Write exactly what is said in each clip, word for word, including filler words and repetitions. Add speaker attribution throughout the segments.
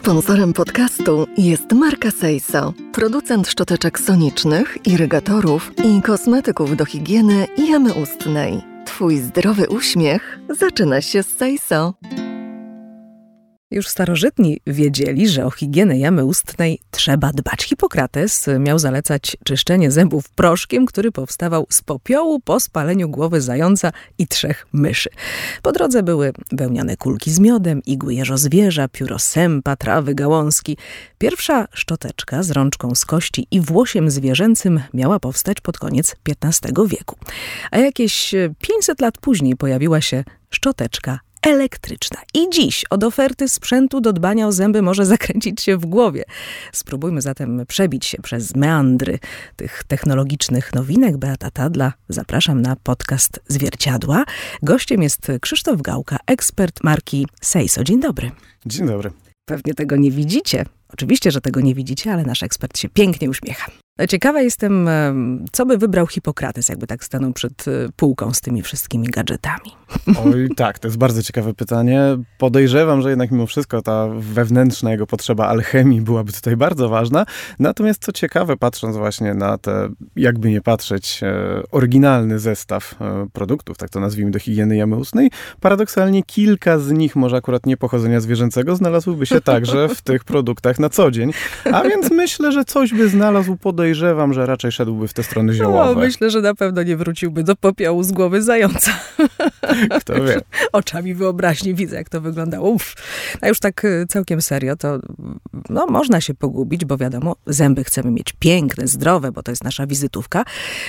Speaker 1: Sponsorem podcastu jest marka Seiso, producent szczoteczek sonicznych, irygatorów i kosmetyków do higieny i jamy ustnej. Twój zdrowy uśmiech zaczyna się z Seiso.
Speaker 2: Już starożytni wiedzieli, że o higienę jamy ustnej trzeba dbać. Hipokrates miał zalecać czyszczenie zębów proszkiem, który powstawał z popiołu po spaleniu głowy zająca i trzech myszy. Po drodze były wełniane kulki z miodem, igły jeżozwierza, pióro sępa, trawy, gałązki. Pierwsza szczoteczka z rączką z kości i włosiem zwierzęcym miała powstać pod koniec piętnastego wieku. A jakieś pięćset lat później pojawiła się szczoteczka elektryczna. I dziś od oferty sprzętu do dbania o zęby może zakręcić się w głowie. Spróbujmy zatem przebić się przez meandry tych technologicznych nowinek. Beata Tadla, zapraszam na podcast Zwierciadła. Gościem jest Krzysztof Gałka, ekspert marki Seiso. Dzień dobry.
Speaker 3: Dzień dobry.
Speaker 2: Pewnie tego nie widzicie. Oczywiście, że tego nie widzicie, ale nasz ekspert się pięknie uśmiecha. Ciekawa jestem, co by wybrał Hipokrates, jakby tak stanął przed półką z tymi wszystkimi gadżetami.
Speaker 3: Oj, tak, to jest bardzo ciekawe pytanie. Podejrzewam, że jednak mimo wszystko ta wewnętrzna jego potrzeba alchemii byłaby tutaj bardzo ważna. Natomiast co ciekawe, patrząc właśnie na te, jakby nie patrzeć, oryginalny zestaw produktów, tak to nazwijmy, do higieny jamy ustnej, paradoksalnie kilka z nich, może akurat nie pochodzenia zwierzęcego, znalazłyby się także w tych produktach na co dzień. A więc myślę, że coś by znalazł, podejrzewam, że raczej szedłby w te strony ziołowe.
Speaker 2: No, myślę, że na pewno nie wróciłby do popiołu z głowy zająca.
Speaker 3: Kto wie.
Speaker 2: Oczami wyobraźni widzę, jak to wyglądało. Uff. A już tak całkiem serio, to no, można się pogubić, bo wiadomo, zęby chcemy mieć piękne, zdrowe, bo to jest nasza wizytówka.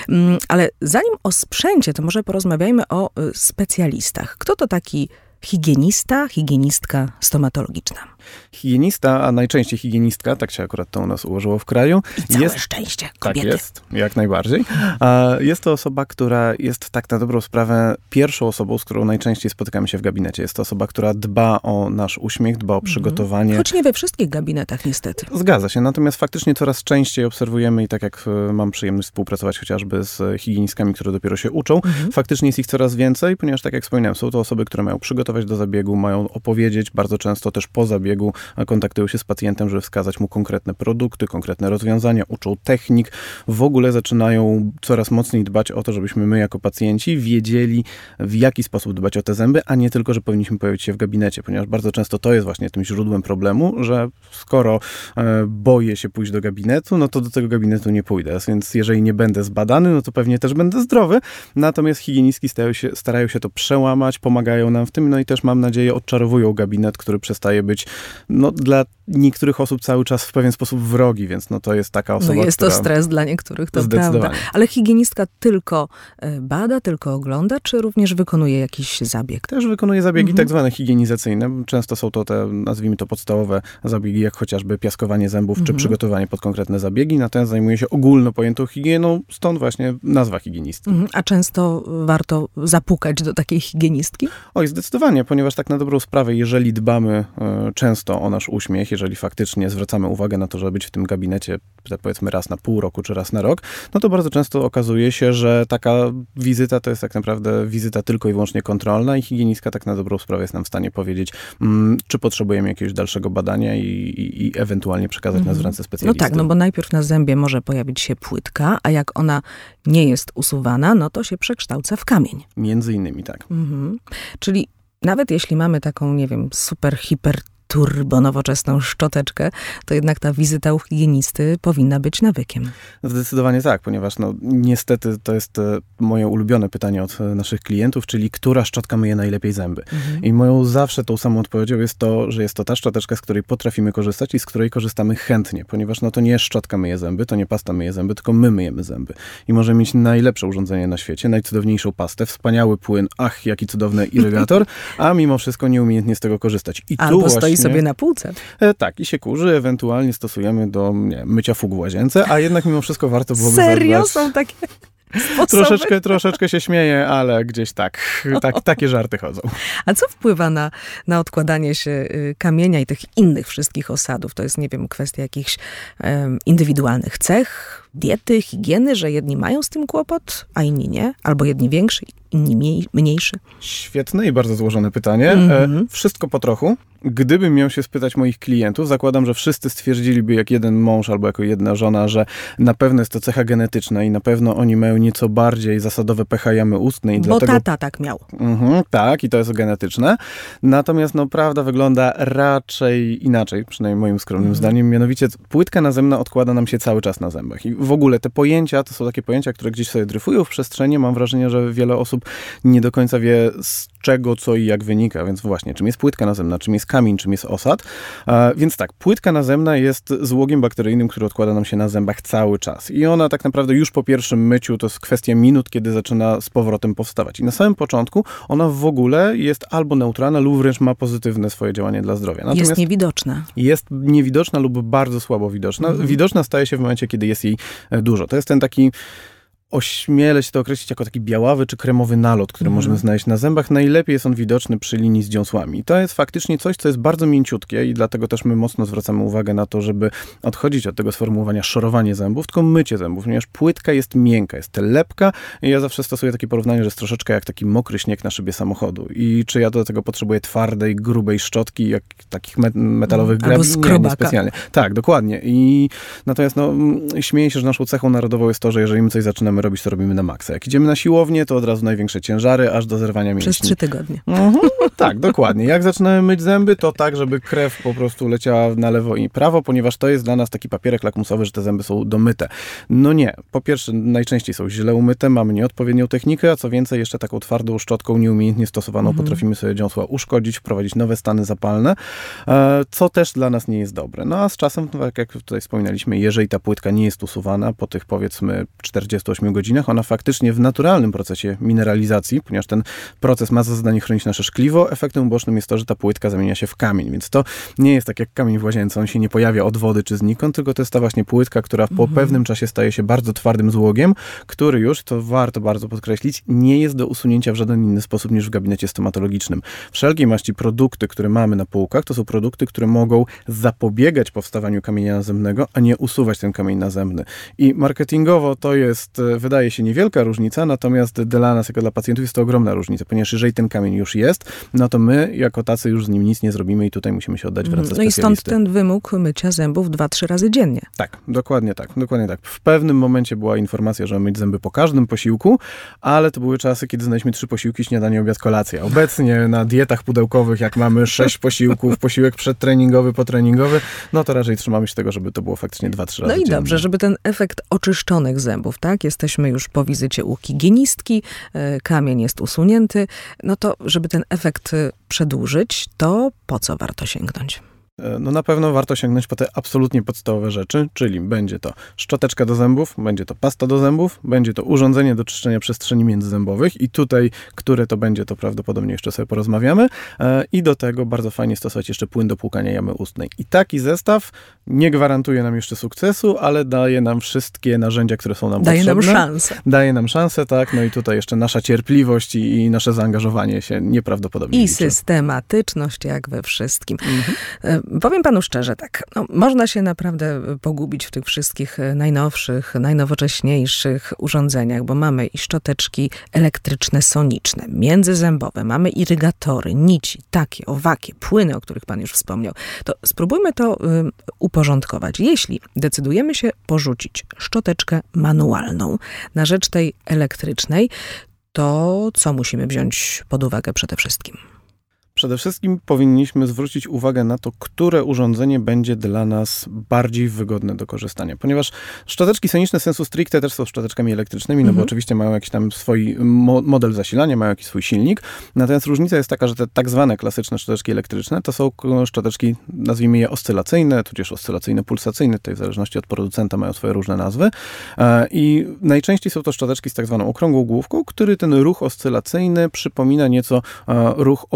Speaker 2: Ale zanim o sprzęcie, to może porozmawiajmy o specjalistach. Kto to taki higienista, higienistka stomatologiczna?
Speaker 3: Higienista, a najczęściej higienistka, tak się akurat to u nas ułożyło w kraju.
Speaker 2: I całe
Speaker 3: jest,
Speaker 2: szczęście kobiety.
Speaker 3: Tak jest, jak najbardziej. Jest to osoba, która jest tak na dobrą sprawę pierwszą osobą, z którą najczęściej spotykamy się w gabinecie. Jest to osoba, która dba o nasz uśmiech, dba o przygotowanie.
Speaker 2: Choć nie we wszystkich gabinetach niestety.
Speaker 3: Zgadza się, natomiast faktycznie coraz częściej obserwujemy i tak jak mam przyjemność współpracować chociażby z higienistkami, które dopiero się uczą, mhm. faktycznie jest ich coraz więcej, ponieważ tak jak wspominałem, są to osoby, które mają przygotować do zabiegu, mają opowiedzieć, bardzo często też po zabiegu kontaktują się z pacjentem, żeby wskazać mu konkretne produkty, konkretne rozwiązania, uczą technik. W ogóle zaczynają coraz mocniej dbać o to, żebyśmy my jako pacjenci wiedzieli, w jaki sposób dbać o te zęby, a nie tylko, że powinniśmy pojawić się w gabinecie, ponieważ bardzo często to jest właśnie tym źródłem problemu, że skoro e, boję się pójść do gabinetu, no to do tego gabinetu nie pójdę. Więc jeżeli nie będę zbadany, no to pewnie też będę zdrowy. Natomiast higienistki starają się, starają się to przełamać, pomagają nam w tym, no i też mam nadzieję odczarowują gabinet, który przestaje być no, dla niektórych osób cały czas w pewien sposób wrogi, więc no to jest taka osoba,
Speaker 2: No jest
Speaker 3: która...
Speaker 2: to stres dla niektórych, to prawda. Ale higienistka tylko bada, tylko ogląda, czy również wykonuje jakiś zabieg?
Speaker 3: Też wykonuje zabiegi
Speaker 2: mhm.
Speaker 3: tak zwane higienizacyjne. Często są to te, nazwijmy to, podstawowe zabiegi, jak chociażby piaskowanie zębów, mhm. czy przygotowanie pod konkretne zabiegi. Natomiast zajmuje się ogólno pojętą higieną, stąd właśnie nazwa higienisty.
Speaker 2: Mhm. A często warto zapukać do takiej higienistki?
Speaker 3: Oj, zdecydowanie, ponieważ tak na dobrą sprawę, jeżeli dbamy y, często o nasz uśmiech, jeżeli faktycznie zwracamy uwagę na to, żeby być w tym gabinecie, powiedzmy raz na pół roku, czy raz na rok, no to bardzo często okazuje się, że taka wizyta to jest tak naprawdę wizyta tylko i wyłącznie kontrolna i higienistka tak na dobrą sprawę jest nam w stanie powiedzieć, mm, czy potrzebujemy jakiegoś dalszego badania i, i, i ewentualnie przekazać mhm. nas w ręce specjalisty.
Speaker 2: No tak, no bo najpierw na zębie może pojawić się płytka, a jak ona nie jest usuwana, no to się przekształca w kamień.
Speaker 3: Między innymi tak.
Speaker 2: Mhm. Czyli nawet jeśli mamy taką, nie wiem, super, hiper turbo nowoczesną szczoteczkę, to jednak ta wizyta u higienisty powinna być nawykiem.
Speaker 3: Zdecydowanie tak, ponieważ no niestety to jest moje ulubione pytanie od naszych klientów, czyli która szczotka myje najlepiej zęby. Mhm. I moją zawsze tą samą odpowiedzią jest to, że jest to ta szczoteczka, z której potrafimy korzystać i z której korzystamy chętnie, ponieważ no to nie szczotka myje zęby, to nie pasta myje zęby, tylko my myjemy zęby. I możemy mieć najlepsze urządzenie na świecie, najcudowniejszą pastę, wspaniały płyn, ach, jaki cudowny irygator, a mimo wszystko nieumiejętnie z tego korzystać. I
Speaker 2: Albo
Speaker 3: tu
Speaker 2: stoi
Speaker 3: właśnie...
Speaker 2: sobie na półce.
Speaker 3: E, tak, i się kurzy, ewentualnie stosujemy do nie, mycia fug w łazience, a jednak mimo wszystko warto byłoby
Speaker 2: Serio?
Speaker 3: zadbać.
Speaker 2: Są takie
Speaker 3: Troszeczkę, troszeczkę się śmieję, ale gdzieś tak, tak, takie żarty chodzą.
Speaker 2: A co wpływa na, na odkładanie się kamienia i tych innych wszystkich osadów? To jest, nie wiem, kwestia jakichś um, indywidualnych cech, diety, higieny, że jedni mają z tym kłopot, a inni nie? Albo jedni większy, inni mniej, mniejszy?
Speaker 3: Świetne i bardzo złożone pytanie.
Speaker 2: Mm-hmm.
Speaker 3: E, wszystko po trochu. Gdybym miał się spytać moich klientów, zakładam, że wszyscy stwierdziliby jak jeden mąż albo jako jedna żona, że na pewno jest to cecha genetyczna i na pewno oni mają nieco bardziej zasadowe pH jamy ustnej.
Speaker 2: Bo
Speaker 3: dlatego...
Speaker 2: tata tak miał.
Speaker 3: Mhm, tak, i to jest genetyczne. Natomiast no, prawda wygląda raczej inaczej, przynajmniej moim skromnym mhm. zdaniem. Mianowicie płytka nazemna odkłada nam się cały czas na zębach. I w ogóle te pojęcia, to są takie pojęcia, które gdzieś sobie dryfują w przestrzeni. Mam wrażenie, że wiele osób nie do końca wie, z czego, co i jak wynika. Więc właśnie, czym jest płytka nazemna, czym jest kamień, czym jest osad. E, więc tak, płytka nazemna jest złogiem bakteryjnym, który odkłada nam się na zębach cały czas. I ona tak naprawdę już po pierwszym myciu to jest kwestia minut, kiedy zaczyna z powrotem powstawać. I na samym początku ona w ogóle jest albo neutralna, lub wręcz ma pozytywne swoje działanie dla zdrowia. Natomiast
Speaker 2: jest niewidoczna.
Speaker 3: Jest niewidoczna lub bardzo słabo widoczna. Mhm. Widoczna staje się w momencie, kiedy jest jej dużo. To jest ten taki... Ośmielę się to określić jako taki białawy czy kremowy nalot, który mm. możemy znaleźć na zębach. Najlepiej jest on widoczny przy linii z dziąsłami. I to jest faktycznie coś, co jest bardzo mięciutkie i dlatego też my mocno zwracamy uwagę na to, żeby odchodzić od tego sformułowania szorowanie zębów, tylko mycie zębów, ponieważ płytka jest miękka, jest lepka i ja zawsze stosuję takie porównanie, że jest troszeczkę jak taki mokry śnieg na szybie samochodu. I czy ja do tego potrzebuję twardej, grubej szczotki, jak takich met- metalowych
Speaker 2: mm,
Speaker 3: grabi? Nie, nie specjalnie. Tak, dokładnie. I natomiast no, śmieję się, że naszą cechą narodową jest to, że jeżeli my coś zaczynamy robić, to robimy na maksa. Jak idziemy na siłownię, to od razu największe ciężary, aż do zerwania mięśni.
Speaker 2: Przez trzy tygodnie.
Speaker 3: Mhm, tak, dokładnie. Jak zaczynamy myć zęby, to tak, żeby krew po prostu leciała na lewo i prawo, ponieważ to jest dla nas taki papierek lakmusowy, że te zęby są domyte. No nie. Po pierwsze, najczęściej są źle umyte, mamy nieodpowiednią technikę, a co więcej, jeszcze taką twardą szczotką nieumiejętnie stosowaną mhm. potrafimy sobie dziąsła uszkodzić, wprowadzić nowe stany zapalne, co też dla nas nie jest dobre. No a z czasem, tak jak tutaj wspominaliśmy, jeżeli ta płytka nie jest usuwana po tych powiedzmy czterdziestu ośmiu godzinach, ona faktycznie w naturalnym procesie mineralizacji, ponieważ ten proces ma za zadanie chronić nasze szkliwo, efektem ubocznym jest to, że ta płytka zamienia się w kamień, więc to nie jest tak jak kamień w łazience, on się nie pojawia od wody czy znikąd, tylko to jest ta właśnie płytka, która po mhm. pewnym czasie staje się bardzo twardym złogiem, który już, to warto bardzo podkreślić, nie jest do usunięcia w żaden inny sposób niż w gabinecie stomatologicznym. Wszelkiej maści produkty, które mamy na półkach, to są produkty, które mogą zapobiegać powstawaniu kamienia nazemnego, a nie usuwać ten kamień nazemny. I marketingowo to jest, wydaje się, niewielka różnica, natomiast dla nas, jako dla pacjentów, jest to ogromna różnica, ponieważ jeżeli ten kamień już jest, no to my, jako tacy, już z nim nic nie zrobimy i tutaj musimy się oddać w ręce specjalisty.
Speaker 2: No i stąd ten wymóg mycia zębów dwa, trzy razy dziennie.
Speaker 3: Tak, dokładnie tak, dokładnie tak. W pewnym momencie była informacja, że mamy myć zęby po każdym posiłku, ale to były czasy, kiedy znaliśmy trzy posiłki, śniadanie, obiad, kolacja. Obecnie na dietach pudełkowych, jak mamy sześć posiłków, posiłek przedtreningowy, potreningowy, no to raczej trzymamy się tego, żeby to było faktycznie dwa, trzy razy
Speaker 2: dziennie. No i
Speaker 3: dziennie.
Speaker 2: dobrze, żeby ten efekt oczyszczonych zębów, tak? Jesteśmy już po wizycie u higienistki, kamień jest usunięty, no to żeby ten efekt przedłużyć, to po co warto sięgnąć?
Speaker 3: No na pewno warto sięgnąć po te absolutnie podstawowe rzeczy, czyli będzie to szczoteczka do zębów, będzie to pasta do zębów, będzie to urządzenie do czyszczenia przestrzeni międzyzębowych i tutaj, które to będzie, to prawdopodobnie jeszcze sobie porozmawiamy i do tego bardzo fajnie stosować jeszcze płyn do płukania jamy ustnej. I taki zestaw nie gwarantuje nam jeszcze sukcesu, ale daje nam wszystkie narzędzia, które są nam
Speaker 2: daje
Speaker 3: potrzebne.
Speaker 2: Daje nam szansę.
Speaker 3: Daje nam szansę, tak, no i tutaj jeszcze nasza cierpliwość i, i nasze zaangażowanie się nieprawdopodobnie
Speaker 2: I
Speaker 3: liczy.
Speaker 2: systematyczność jak we wszystkim. Mhm. Powiem panu szczerze, tak, no, można się naprawdę pogubić w tych wszystkich najnowszych, najnowocześniejszych urządzeniach, bo mamy i szczoteczki elektryczne, soniczne, międzyzębowe, mamy irygatory, nici, takie, owakie, płyny, o których pan już wspomniał. To spróbujmy to y, uporządkować. Jeśli decydujemy się porzucić szczoteczkę manualną na rzecz tej elektrycznej, to co musimy wziąć pod uwagę przede wszystkim?
Speaker 3: Przede wszystkim powinniśmy zwrócić uwagę na to, które urządzenie będzie dla nas bardziej wygodne do korzystania. Ponieważ szczoteczki soniczne sensu stricte też są szczoteczkami elektrycznymi, no mm-hmm. bo oczywiście mają jakiś tam swój mo- model zasilania, mają jakiś swój silnik. Natomiast różnica jest taka, że te tak zwane klasyczne szczoteczki elektryczne to są szczoteczki, nazwijmy je oscylacyjne, tudzież oscylacyjne-pulsacyjne, tutaj w zależności od producenta mają swoje różne nazwy. I najczęściej są to szczoteczki z tak zwaną okrągłą główką, który ten ruch oscylacyjny przypomina nieco ruch okrężny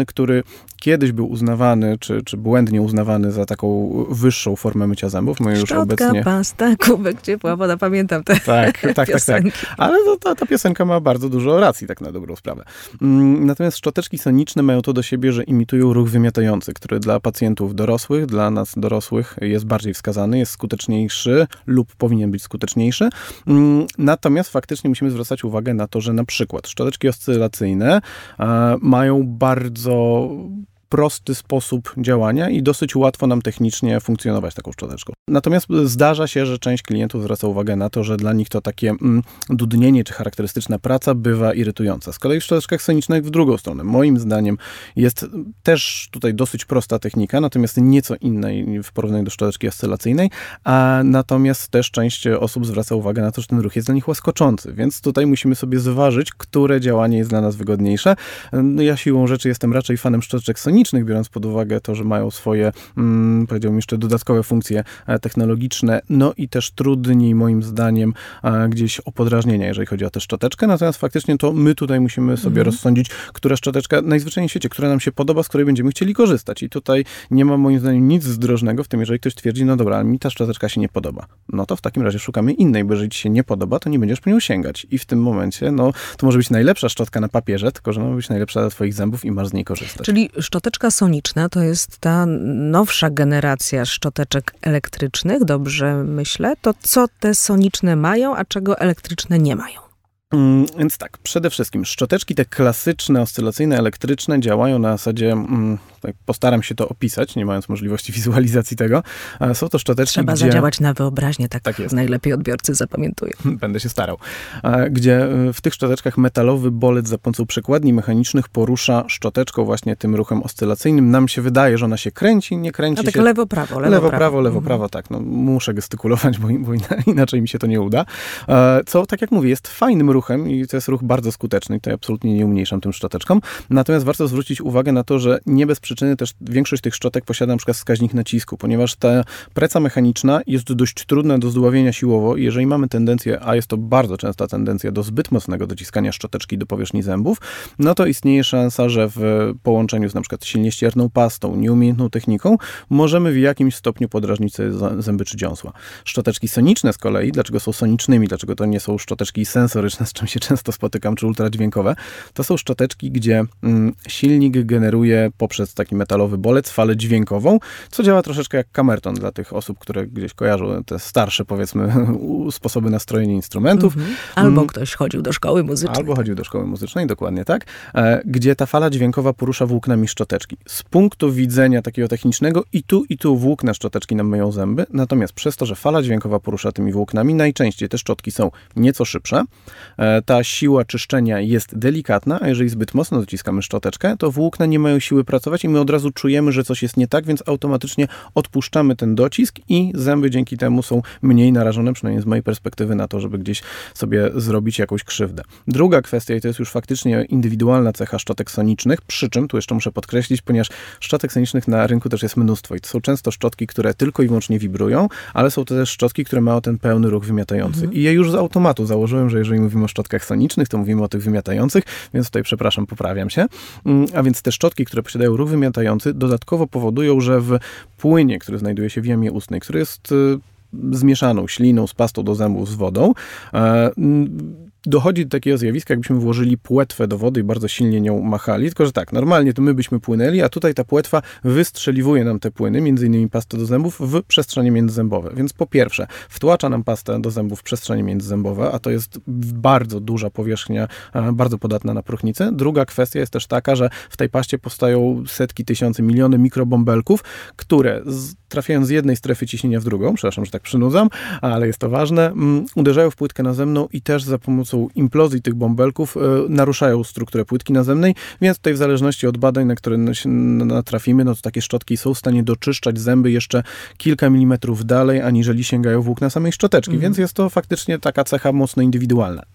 Speaker 3: soniczny, który kiedyś był uznawany, czy, czy błędnie uznawany za taką wyższą formę mycia zębów. My już
Speaker 2: Szczotka,
Speaker 3: obecnie...
Speaker 2: pasta, kubek, ciepła woda, pamiętam te
Speaker 3: tak, tak, tak, tak. Ale to, ta, ta piosenka ma bardzo dużo racji, tak na dobrą sprawę. Natomiast szczoteczki soniczne mają to do siebie, że imitują ruch wymiatający, który dla pacjentów dorosłych, dla nas dorosłych jest bardziej wskazany, jest skuteczniejszy lub powinien być skuteczniejszy. Natomiast faktycznie musimy zwracać uwagę na to, że na przykład szczoteczki oscylacyjne e, mają bardzo prosty sposób działania i dosyć łatwo nam technicznie funkcjonować taką szczoteczką. Natomiast zdarza się, że część klientów zwraca uwagę na to, że dla nich to takie mm, dudnienie czy charakterystyczna praca bywa irytująca. Z kolei w szczoteczkach sonicznych w drugą stronę. Moim zdaniem jest też tutaj dosyć prosta technika, natomiast nieco inna w porównaniu do szczoteczki oscylacyjnej, a natomiast też część osób zwraca uwagę na to, że ten ruch jest dla nich łaskoczący, więc tutaj musimy sobie zważyć, które działanie jest dla nas wygodniejsze. Ja siłą rzeczy jestem raczej fanem szczoteczek sonicznych, biorąc pod uwagę to, że mają swoje, mm, powiedziałbym jeszcze, dodatkowe funkcje technologiczne, no i też trudniej moim zdaniem gdzieś o podrażnienia, jeżeli chodzi o tę szczoteczkę, natomiast faktycznie to my tutaj musimy sobie mhm. rozsądzić, która szczoteczka najzwyczajniej w świecie, która nam się podoba, z której będziemy chcieli korzystać i tutaj nie ma moim zdaniem nic zdrożnego w tym, jeżeli ktoś twierdzi, no dobra, ale mi ta szczoteczka się nie podoba, no to w takim razie szukamy innej, bo jeżeli ci się nie podoba, to nie będziesz po nią sięgać i w tym momencie, no to może być najlepsza szczotka na papierze, tylko że ma być najlepsza dla twoich zębów i masz z niej korzystać.
Speaker 2: Czyli szczoteczka soniczna to jest ta nowsza generacja szczoteczek elektrycznych, dobrze myślę. To co te soniczne mają, a czego elektryczne nie mają?
Speaker 3: Mm, więc tak, przede wszystkim szczoteczki te klasyczne, oscylacyjne, elektryczne działają na zasadzie, mm, tak postaram się to opisać, nie mając możliwości wizualizacji tego. Są to szczoteczki,
Speaker 2: Trzeba
Speaker 3: gdzie...
Speaker 2: zadziałać na wyobraźnię, tak,
Speaker 3: tak jest.
Speaker 2: Najlepiej odbiorcy zapamiętują.
Speaker 3: Będę się starał. Gdzie w tych szczoteczkach metalowy bolec za pomocą przekładni mechanicznych porusza szczoteczką właśnie tym ruchem oscylacyjnym. Nam się wydaje, że ona się kręci, nie kręci
Speaker 2: A tak
Speaker 3: się.
Speaker 2: lewo-prawo, lewo-prawo.
Speaker 3: Lewo-prawo, lewo-prawo, tak. No, muszę gestykulować, bo, bo inaczej mi się to nie uda. Co, tak jak mówię, jest fajnym ruchem i to jest ruch bardzo skuteczny i to ja absolutnie nie umniejszam tym szczoteczkom. Natomiast warto zwrócić uwagę na to, że nie bez przyczyny też większość tych szczotek posiada na przykład wskaźnik nacisku, ponieważ ta preca mechaniczna jest dość trudna do zdławienia siłowo i jeżeli mamy tendencję, a jest to bardzo częsta tendencja do zbyt mocnego dociskania szczoteczki do powierzchni zębów, no to istnieje szansa, że w połączeniu z na przykład silnie ścierną pastą, nieumiejętną techniką, możemy w jakimś stopniu podrażnić sobie zęby czy dziąsła. Szczoteczki soniczne z kolei, dlaczego są sonicznymi, dlaczego to nie są szczoteczki sensoryczne, z czym się często spotykam, czy ultradźwiękowe, to są szczoteczki, gdzie mm, silnik generuje poprzez taki metalowy bolec falę dźwiękową, co działa troszeczkę jak kamerton dla tych osób, które gdzieś kojarzą te starsze, powiedzmy, sposoby nastrojenia instrumentów. Mm-hmm.
Speaker 2: Albo ktoś chodził do szkoły muzycznej.
Speaker 3: Albo chodził do szkoły muzycznej, dokładnie tak, e, gdzie ta fala dźwiękowa porusza włóknami szczoteczki. Z punktu widzenia takiego technicznego i tu, i tu włókna szczoteczki nam myją zęby, natomiast przez to, że fala dźwiękowa porusza tymi włóknami, najczęściej te szczotki są nieco szybsze, e, ta siła czyszczenia jest delikatna, a jeżeli zbyt mocno dociskamy szczoteczkę, to włókna nie mają siły pracować i my od razu czujemy, że coś jest nie tak, więc automatycznie odpuszczamy ten docisk i zęby dzięki temu są mniej narażone, przynajmniej z mojej perspektywy, na to, żeby gdzieś sobie zrobić jakąś krzywdę. Druga kwestia, i to jest już faktycznie indywidualna cecha szczotek sonicznych, przy czym, tu jeszcze muszę podkreślić, ponieważ szczotek sonicznych na rynku też jest mnóstwo i to są często szczotki, które tylko i wyłącznie wibrują, ale są to też szczotki, które mają ten pełny ruch wymiatający. Mhm. I ja już z automatu założyłem, że jeżeli mówimy o szczotkach sonicznych, to mówimy o tych wymiatających, więc tutaj przepraszam, poprawiam się. A więc te szczotki, które posiadają ruch wymiatający, dodatkowo powodują, że w płynie, który znajduje się w jamie ustnej, który jest y, zmieszaną śliną z pastą do zębów z wodą, y, dochodzi do takiego zjawiska, jakbyśmy włożyli płetwę do wody i bardzo silnie nią machali, tylko że tak, normalnie to my byśmy płynęli, a tutaj ta płetwa wystrzeliwuje nam te płyny, między innymi pastę do zębów, w przestrzenie międzyzębowe. Więc po pierwsze, wtłacza nam pastę do zębów w przestrzenie międzyzębowe, a to jest bardzo duża powierzchnia, bardzo podatna na próchnicę. Druga kwestia jest też taka, że w tej paście powstają setki, tysiące, miliony mikrobąbelków, które z, trafiają z jednej strefy ciśnienia w drugą, przepraszam, że tak przynudzam, ale jest to ważne, um, uderzają w płytkę nazemną i też za pomocą implozji tych bąbelków e, naruszają strukturę płytki nazemnej, więc tutaj w zależności od badań, na które się natrafimy, no to takie szczotki są w stanie doczyszczać zęby jeszcze kilka milimetrów dalej, aniżeli sięgają włókna samej szczoteczki, mm. więc jest to faktycznie taka cecha mocno indywidualna.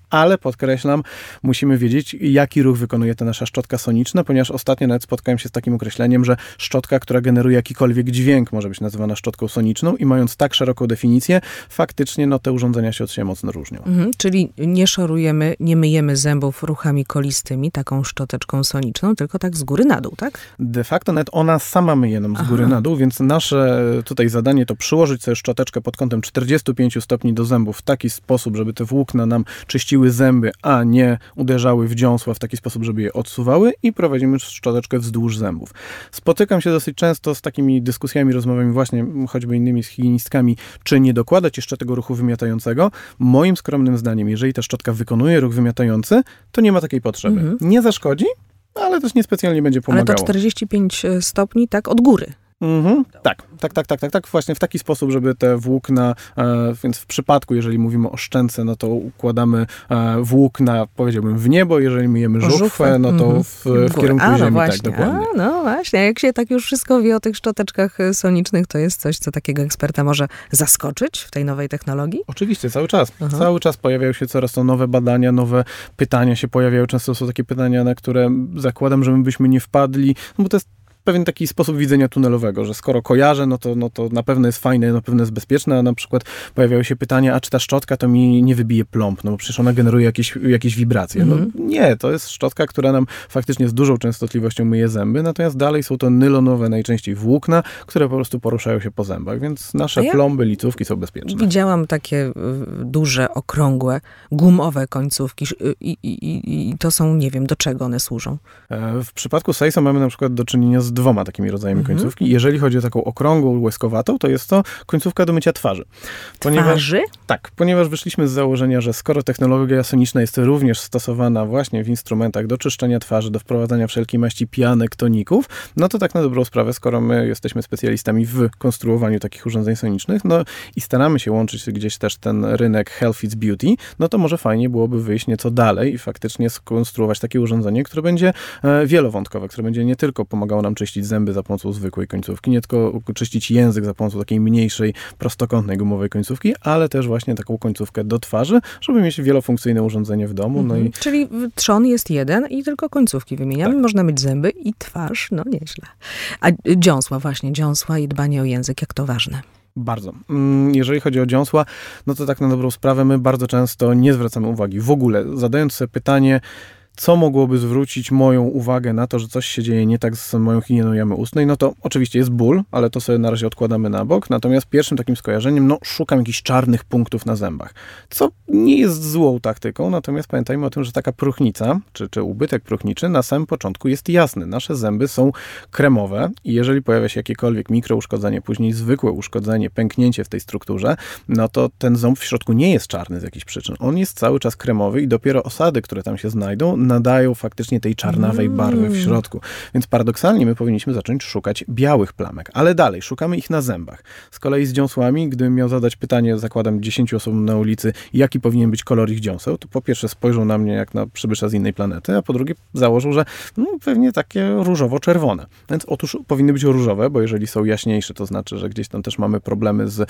Speaker 3: ale podkreślam, musimy wiedzieć, jaki ruch wykonuje ta nasza szczotka soniczna, ponieważ ostatnio nawet spotkałem się z takim określeniem, że szczotka, która generuje jakikolwiek dźwięk, może być nazywana szczotką soniczną i mając tak szeroką definicję, faktycznie no, te urządzenia się od siebie mocno różnią.
Speaker 2: Mhm, czyli nie szorujemy, nie myjemy zębów ruchami kolistymi, taką szczoteczką soniczną, tylko tak z góry na dół, tak?
Speaker 3: De facto nawet ona sama myje nam z góry Aha. na dół, więc nasze tutaj zadanie to przyłożyć sobie szczoteczkę pod kątem czterdziestu pięciu stopni do zębów w taki sposób, żeby te włókna nam czyściły zęby, a nie uderzały w dziąsła w taki sposób, żeby je odsuwały i prowadzimy szczoteczkę wzdłuż zębów. Spotykam się dosyć często z takimi dyskusjami, rozmowami właśnie choćby innymi z higienistkami, czy nie dokładać jeszcze tego ruchu wymiatającego. Moim skromnym zdaniem, jeżeli ta szczotka wykonuje ruch wymiatający, to nie ma takiej potrzeby. Mhm. Nie zaszkodzi, ale też niespecjalnie będzie pomagało.
Speaker 2: Ale to czterdzieści pięć stopni tak od góry.
Speaker 3: Mhm. Tak, tak, tak, tak, tak, tak, właśnie w taki sposób, żeby te włókna, e, więc w przypadku, jeżeli mówimy o szczęce, no to układamy e, włókna, powiedziałbym, w niebo, jeżeli myjemy żuchwę, no to w, w kierunku
Speaker 2: A, no
Speaker 3: ziemi,
Speaker 2: właśnie.
Speaker 3: tak, dokładnie.
Speaker 2: A, no właśnie, jak się tak już wszystko wie o tych szczoteczkach sonicznych, to jest coś, co takiego eksperta może zaskoczyć w tej nowej technologii?
Speaker 3: Oczywiście, cały czas.
Speaker 2: Aha.
Speaker 3: Cały czas pojawiają się coraz to nowe badania, nowe pytania się pojawiają, często są takie pytania, na które zakładam, że my byśmy nie wpadli, no bo to jest pewien taki sposób widzenia tunelowego, że skoro kojarzę, no to, no to na pewno jest fajne, na pewno jest bezpieczne, a na przykład pojawiały się pytania, a czy ta szczotka to mi nie wybije plomb, no bo przecież ona generuje jakieś, jakieś wibracje. No mm. nie, to jest szczotka, która nam faktycznie z dużą częstotliwością myje zęby, natomiast dalej są to nylonowe najczęściej włókna, które po prostu poruszają się po zębach, więc nasze ja plomby, licówki są bezpieczne.
Speaker 2: Widziałam takie duże, okrągłe, gumowe końcówki i, i, i, i to są, nie wiem, do czego one służą.
Speaker 3: W przypadku Seiso mamy na przykład do czynienia z dwoma takimi rodzajami mhm. końcówki. Jeżeli chodzi o taką okrągłą, łezkowatą, to jest to końcówka do mycia twarzy.
Speaker 2: Ponieważ, twarzy?
Speaker 3: Tak, ponieważ wyszliśmy z założenia, że skoro technologia soniczna jest również stosowana właśnie w instrumentach do czyszczenia twarzy, do wprowadzania wszelkiej maści pianek, toników, no to tak na dobrą sprawę, skoro my jesteśmy specjalistami w konstruowaniu takich urządzeń sonicznych, no i staramy się łączyć gdzieś też ten rynek Health is Beauty, no to może fajnie byłoby wyjść nieco dalej i faktycznie skonstruować takie urządzenie, które będzie e, wielowątkowe, które będzie nie tylko pomagało nam czyścić zęby za pomocą zwykłej końcówki, nie tylko czyścić język za pomocą takiej mniejszej, prostokątnej, gumowej końcówki, ale też właśnie taką końcówkę do twarzy, żeby mieć wielofunkcyjne urządzenie w domu. Mhm. No i...
Speaker 2: Czyli trzon jest jeden i tylko końcówki wymieniamy. Tak. Można mieć zęby i twarz, no nieźle. A dziąsła właśnie, dziąsła i dbanie o język, jak to ważne?
Speaker 3: Bardzo. Jeżeli chodzi o dziąsła, no to tak na dobrą sprawę my bardzo często nie zwracamy uwagi. W ogóle zadając sobie pytanie, co mogłoby zwrócić moją uwagę na to, że coś się dzieje nie tak z moją higieną jamy ustnej, no to oczywiście jest ból, ale to sobie na razie odkładamy na bok. Natomiast pierwszym takim skojarzeniem, no szukam jakichś czarnych punktów na zębach, co nie jest złą taktyką, natomiast pamiętajmy o tym, że taka próchnica, czy, czy ubytek próchniczy na samym początku jest jasny. Nasze zęby są kremowe i jeżeli pojawia się jakiekolwiek mikrouszkodzenie, później zwykłe uszkodzenie, pęknięcie w tej strukturze, no to ten ząb w środku nie jest czarny z jakichś przyczyn. On jest cały czas kremowy i dopiero osady, które tam się znajdą, nadają faktycznie tej czarnawej barwy w środku. Więc paradoksalnie my powinniśmy zacząć szukać białych plamek. Ale dalej, szukamy ich na zębach. Z kolei z dziąsłami, gdybym miał zadać pytanie, zakładam dziesięciu osobom na ulicy, jaki powinien być kolor ich dziąseł, to po pierwsze spojrzą na mnie jak na przybysza z innej planety, a po drugie założą, że no, pewnie takie różowo-czerwone. Więc otóż powinny być różowe, bo jeżeli są jaśniejsze, to znaczy, że gdzieś tam też mamy problemy z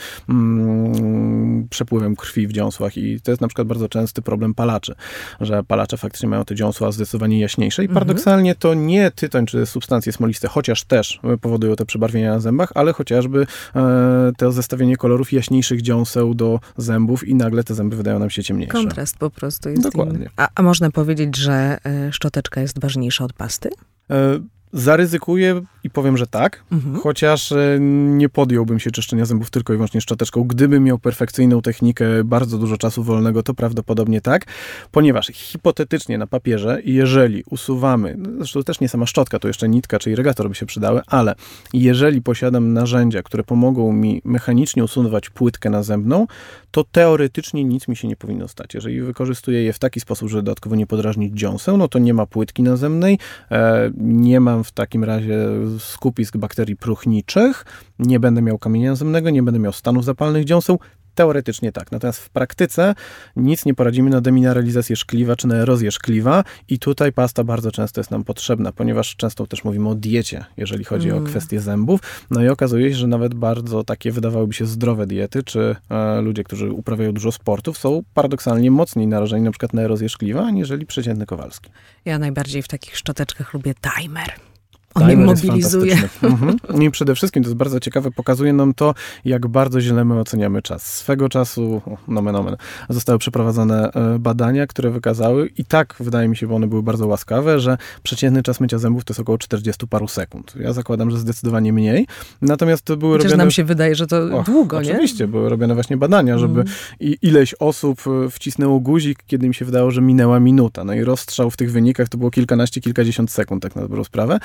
Speaker 3: mm, przepływem krwi w dziąsłach i to jest na przykład bardzo częsty problem palaczy, że palacze faktycznie mają te dziąsła zdecydowanie jaśniejsze i paradoksalnie to nie tytoń czy substancje smoliste, chociaż też powodują te przebarwienia na zębach, ale chociażby e, to zestawienie kolorów jaśniejszych dziąseł do zębów i nagle te zęby wydają nam się ciemniejsze.
Speaker 2: Kontrast po prostu jest.
Speaker 3: Dokładnie.
Speaker 2: A, a można powiedzieć, że e, szczoteczka jest ważniejsza od pasty?
Speaker 3: E, Zaryzykuję i powiem, że tak, mhm. chociaż nie podjąłbym się czyszczenia zębów tylko i wyłącznie szczoteczką. Gdybym miał perfekcyjną technikę, bardzo dużo czasu wolnego, to prawdopodobnie tak, ponieważ hipotetycznie na papierze, jeżeli usuwamy, zresztą też nie sama szczotka, to jeszcze nitka czy irygator by się przydały, ale jeżeli posiadam narzędzia, które pomogą mi mechanicznie usuwać płytkę nazębną, to teoretycznie nic mi się nie powinno stać. Jeżeli wykorzystuję je w taki sposób, że dodatkowo nie podrażnić dziąseł, no to nie ma płytki nazębnej, e, nie mam w takim razie skupisk bakterii próchniczych, nie będę miał kamienia nazębnego, nie będę miał stanów zapalnych dziąseł. Teoretycznie tak. Natomiast w praktyce nic nie poradzimy na demineralizację szkliwa czy na erozję szkliwa i tutaj pasta bardzo często jest nam potrzebna, ponieważ często też mówimy o diecie, jeżeli chodzi mm. o kwestie zębów. No i okazuje się, że nawet bardzo takie wydawałyby się zdrowe diety, czy e, ludzie, którzy uprawiają dużo sportów, są paradoksalnie mocniej narażeni na przykład na erozję szkliwa, aniżeli przeciętny Kowalski.
Speaker 2: Ja najbardziej w takich szczoteczkach lubię timer. On mnie mobilizuje.
Speaker 3: Mhm. I przede wszystkim, to jest bardzo ciekawe, pokazuje nam to, jak bardzo źle my oceniamy czas. Swego czasu, nomen omen, zostały przeprowadzone badania, które wykazały, i tak wydaje mi się, bo one były bardzo łaskawe, że przeciętny czas mycia zębów to jest około czterdziestu paru sekund. Ja zakładam, że zdecydowanie mniej. Natomiast to były
Speaker 2: Chociaż
Speaker 3: robione...
Speaker 2: nam się wydaje, że to Och, długo,
Speaker 3: oczywiście,
Speaker 2: nie?
Speaker 3: Oczywiście, były robione właśnie badania, żeby mm. i ileś osób wcisnęło guzik, kiedy im się wydało, że minęła minuta. No i rozstrzał w tych wynikach to było kilkanaście, kilkadziesiąt sekund, tak na dobrą sprawę.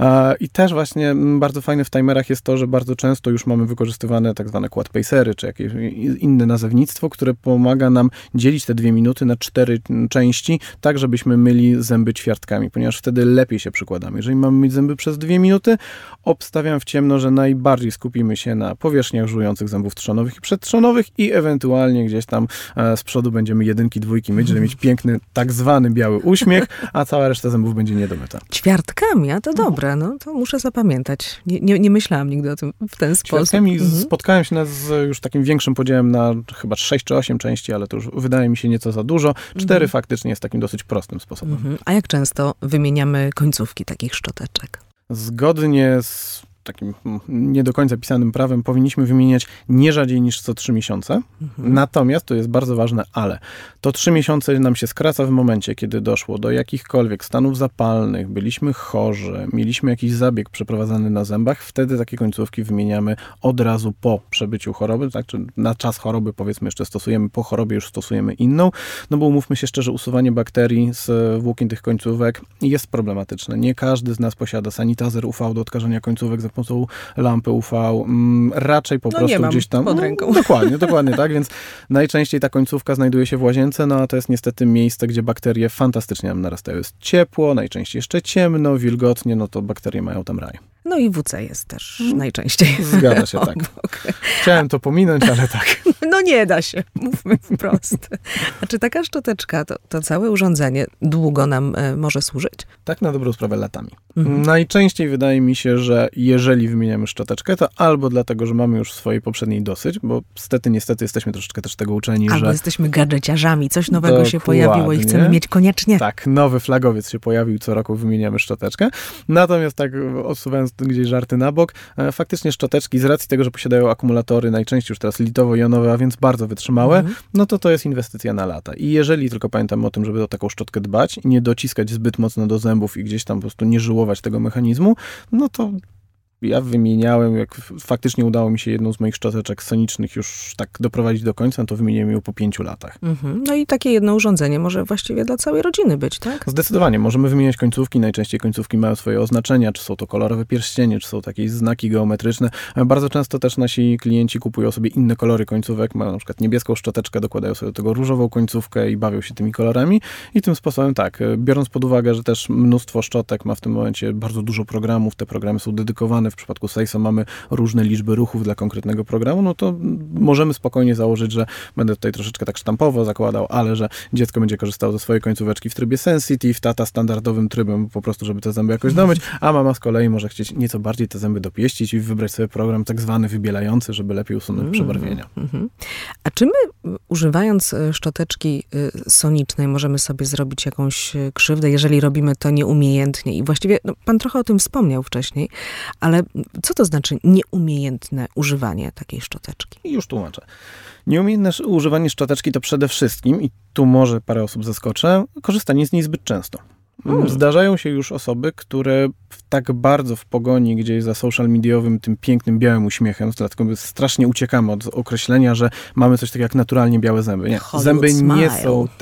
Speaker 3: I też właśnie bardzo fajne w timerach jest to, że bardzo często już mamy wykorzystywane tak zwane quad pacery, czy jakieś inne nazewnictwo, które pomaga nam dzielić te dwie minuty na cztery części, tak żebyśmy myli zęby ćwiartkami, ponieważ wtedy lepiej się przykładamy. Jeżeli mamy myć zęby przez dwie minuty, obstawiam w ciemno, że najbardziej skupimy się na powierzchniach żujących zębów trzonowych i przedtrzonowych i ewentualnie gdzieś tam z przodu będziemy jedynki, dwójki myć, żeby mieć piękny tak zwany biały uśmiech, a cała reszta zębów będzie niedomyta.
Speaker 2: Ćwiartkami, a to dobre, no to muszę zapamiętać. Nie, nie, nie myślałam nigdy o tym w ten sposób.
Speaker 3: Ćwiartkami mhm. spotkałem się z już takim większym podziałem na chyba sześć czy osiem części, ale to już wydaje mi się nieco za dużo. Cztery mhm. faktycznie jest takim dosyć prostym sposobem.
Speaker 2: Mhm. A jak często wymieniamy końcówki takich szczoteczek?
Speaker 3: Zgodnie z takim nie do końca pisanym prawem powinniśmy wymieniać nie rzadziej niż co trzy miesiące. Mhm. Natomiast to jest bardzo ważne, ale to trzy miesiące nam się skraca w momencie, kiedy doszło do jakichkolwiek stanów zapalnych, byliśmy chorzy, mieliśmy jakiś zabieg przeprowadzany na zębach, wtedy takie końcówki wymieniamy od razu po przebyciu choroby, tak, czy na czas choroby powiedzmy jeszcze stosujemy, po chorobie już stosujemy inną, no bo umówmy się szczerze, usuwanie bakterii z włókien tych końcówek jest problematyczne. Nie każdy z nas posiada sanitazer U V do odkażania końcówek za pomocą lampy U V, mm, raczej po
Speaker 2: no
Speaker 3: prostu
Speaker 2: nie mam
Speaker 3: gdzieś tam...
Speaker 2: pod ręką.
Speaker 3: No, dokładnie, dokładnie tak, więc najczęściej ta końcówka znajduje się w łazience, no a to jest niestety miejsce, gdzie bakterie fantastycznie nam narastają. Jest ciepło, najczęściej jeszcze ciemno, wilgotnie, no to bakterie mają tam raj.
Speaker 2: No i W C jest też hmm. najczęściej.
Speaker 3: Zgadza się, tak. Chciałem to pominąć, ale tak.
Speaker 2: No nie da się, mówmy wprost. A czy taka szczoteczka, to, to całe urządzenie długo nam e, może służyć?
Speaker 3: Tak na dobrą sprawę latami. Mhm. Najczęściej wydaje mi się, że jeżeli wymieniamy szczoteczkę, to albo dlatego, że mamy już swojej poprzedniej dosyć, bo stety, niestety jesteśmy troszeczkę też tego uczeni,
Speaker 2: albo
Speaker 3: że...
Speaker 2: jesteśmy gadżeciarzami, coś nowego
Speaker 3: Dokładnie.
Speaker 2: się pojawiło i chcemy mieć koniecznie.
Speaker 3: Tak, nowy flagowiec się pojawił, co roku wymieniamy szczoteczkę. Natomiast tak odsuwając gdzieś żarty na bok, faktycznie szczoteczki z racji tego, że posiadają akumulatory, najczęściej już teraz litowo-jonowe, a więc bardzo wytrzymałe, mhm. no to to jest inwestycja na lata. I jeżeli tylko pamiętamy o tym, żeby o taką szczotkę dbać, nie dociskać zbyt mocno do zębów i gdzieś tam po prostu nie żyłować tego mechanizmu, no to ja wymieniałem, jak faktycznie udało mi się jedną z moich szczoteczek sonicznych już tak doprowadzić do końca, to wymieniłem ją po pięciu latach.
Speaker 2: Mhm. No i takie jedno urządzenie może właściwie dla całej rodziny być, tak?
Speaker 3: Zdecydowanie. Możemy wymieniać końcówki. Najczęściej końcówki mają swoje oznaczenia, czy są to kolorowe pierścienie, czy są takie znaki geometryczne. Bardzo często też nasi klienci kupują sobie inne kolory końcówek. Mają na przykład niebieską szczoteczkę, dokładają sobie do tego różową końcówkę i bawią się tymi kolorami. I tym sposobem tak, biorąc pod uwagę, że też mnóstwo szczotek ma w tym momencie bardzo dużo programów, te programy są dedykowane. W przypadku Seiso mamy różne liczby ruchów dla konkretnego programu, no to możemy spokojnie założyć, że będę tutaj troszeczkę tak sztampowo zakładał, ale że dziecko będzie korzystało ze swojej końcóweczki w trybie sensitive, tata standardowym trybem, po prostu, żeby te zęby jakoś domyć, a mama z kolei może chcieć nieco bardziej te zęby dopieścić i wybrać sobie program tak zwany wybielający, żeby lepiej usunąć mm, przebarwienia. Mm-hmm.
Speaker 2: A czy my, używając szczoteczki sonicznej, możemy sobie zrobić jakąś krzywdę, jeżeli robimy to nieumiejętnie? I właściwie, no, pan trochę o tym wspomniał wcześniej, ale co to znaczy nieumiejętne używanie takiej szczoteczki?
Speaker 3: I już tłumaczę. Nieumiejętne używanie szczoteczki to przede wszystkim, i tu może parę osób zaskoczę, korzystanie z niej zbyt często. Hmm. Zdarzają się już osoby, które tak bardzo w pogoni gdzieś za social mediowym, tym pięknym białym uśmiechem, dlatego strasznie uciekamy od określenia, że mamy coś takiego jak naturalnie białe zęby. Nie,
Speaker 2: Hollywood
Speaker 3: zęby
Speaker 2: smile.
Speaker 3: nie są tak.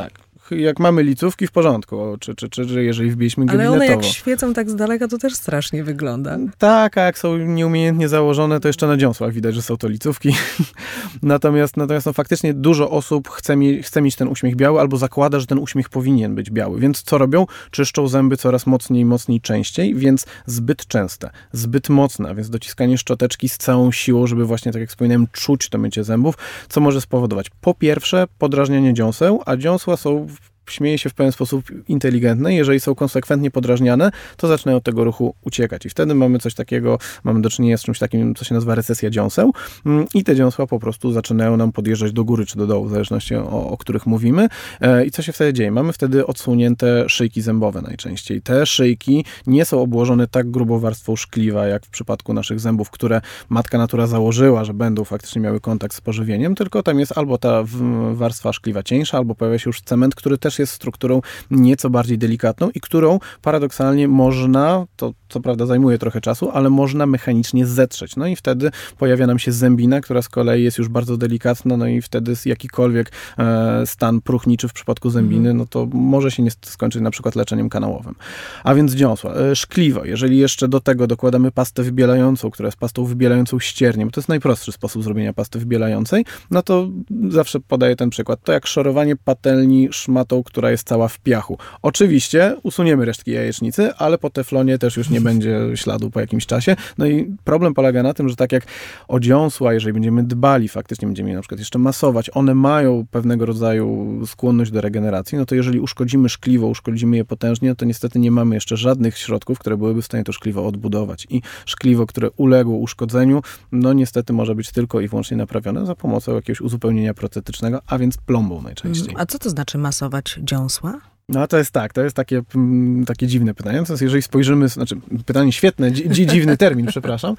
Speaker 3: jak mamy licówki, w porządku, czy, czy, czy, czy jeżeli wbiliśmy gabinetowo.
Speaker 2: Ale one jak świecą tak z daleka, to też strasznie wygląda.
Speaker 3: Tak, a jak są nieumiejętnie założone, to jeszcze na dziąsłach widać, że są to licówki. natomiast natomiast no, faktycznie dużo osób chce, mi, chce mieć ten uśmiech biały, albo zakłada, że ten uśmiech powinien być biały. Więc co robią? Czyszczą zęby coraz mocniej, mocniej, częściej, więc zbyt częste, zbyt mocne, więc dociskanie szczoteczki z całą siłą, żeby właśnie, tak jak wspominałem, czuć to mycie zębów, co może spowodować po pierwsze podrażnianie dziąseł, a dziąsła są śmieje się w pewien sposób inteligentny. Jeżeli są konsekwentnie podrażniane, to zaczynają od tego ruchu uciekać. I wtedy mamy coś takiego, mamy do czynienia z czymś takim, co się nazywa recesja dziąseł. I te dziąsła po prostu zaczynają nam podjeżdżać do góry czy do dołu, w zależności o, o których mówimy. I co się wtedy dzieje? Mamy wtedy odsunięte szyjki zębowe najczęściej. Te szyjki nie są obłożone tak grubą warstwą szkliwa, jak w przypadku naszych zębów, które matka natura założyła, że będą faktycznie miały kontakt z pożywieniem, tylko tam jest albo ta warstwa szkliwa cieńsza, albo pojawia się już cement, który też jest strukturą nieco bardziej delikatną i którą paradoksalnie można, to co prawda zajmuje trochę czasu, ale można mechanicznie zetrzeć. No i wtedy pojawia nam się zębina, która z kolei jest już bardzo delikatna, no i wtedy jakikolwiek e, stan próchniczy w przypadku zębiny, no to może się nie skończyć na przykład leczeniem kanałowym. A więc dziąsła. E, szkliwo. Jeżeli jeszcze do tego dokładamy pastę wybielającą, która jest pastą wybielającą ścierniem, to jest najprostszy sposób zrobienia pasty wybielającej, no to zawsze podaję ten przykład. To jak szorowanie patelni szmatą, która jest cała w piachu. Oczywiście usuniemy resztki jajecznicy, ale po teflonie też już nie będzie śladu po jakimś czasie. No i problem polega na tym, że tak jak o dziąsła, jeżeli będziemy dbali, faktycznie będziemy je na przykład jeszcze masować, one mają pewnego rodzaju skłonność do regeneracji, no to jeżeli uszkodzimy szkliwo, uszkodzimy je potężnie, to niestety nie mamy jeszcze żadnych środków, które byłyby w stanie to szkliwo odbudować. I szkliwo, które uległo uszkodzeniu, no niestety może być tylko i wyłącznie naprawione za pomocą jakiegoś uzupełnienia protetycznego, a więc plombą najczęściej.
Speaker 2: A co to znaczy masować dziąsła?
Speaker 3: No to jest tak, to jest takie, takie dziwne pytanie. Natomiast jeżeli spojrzymy, znaczy pytanie świetne, dzi, dziwny termin, przepraszam.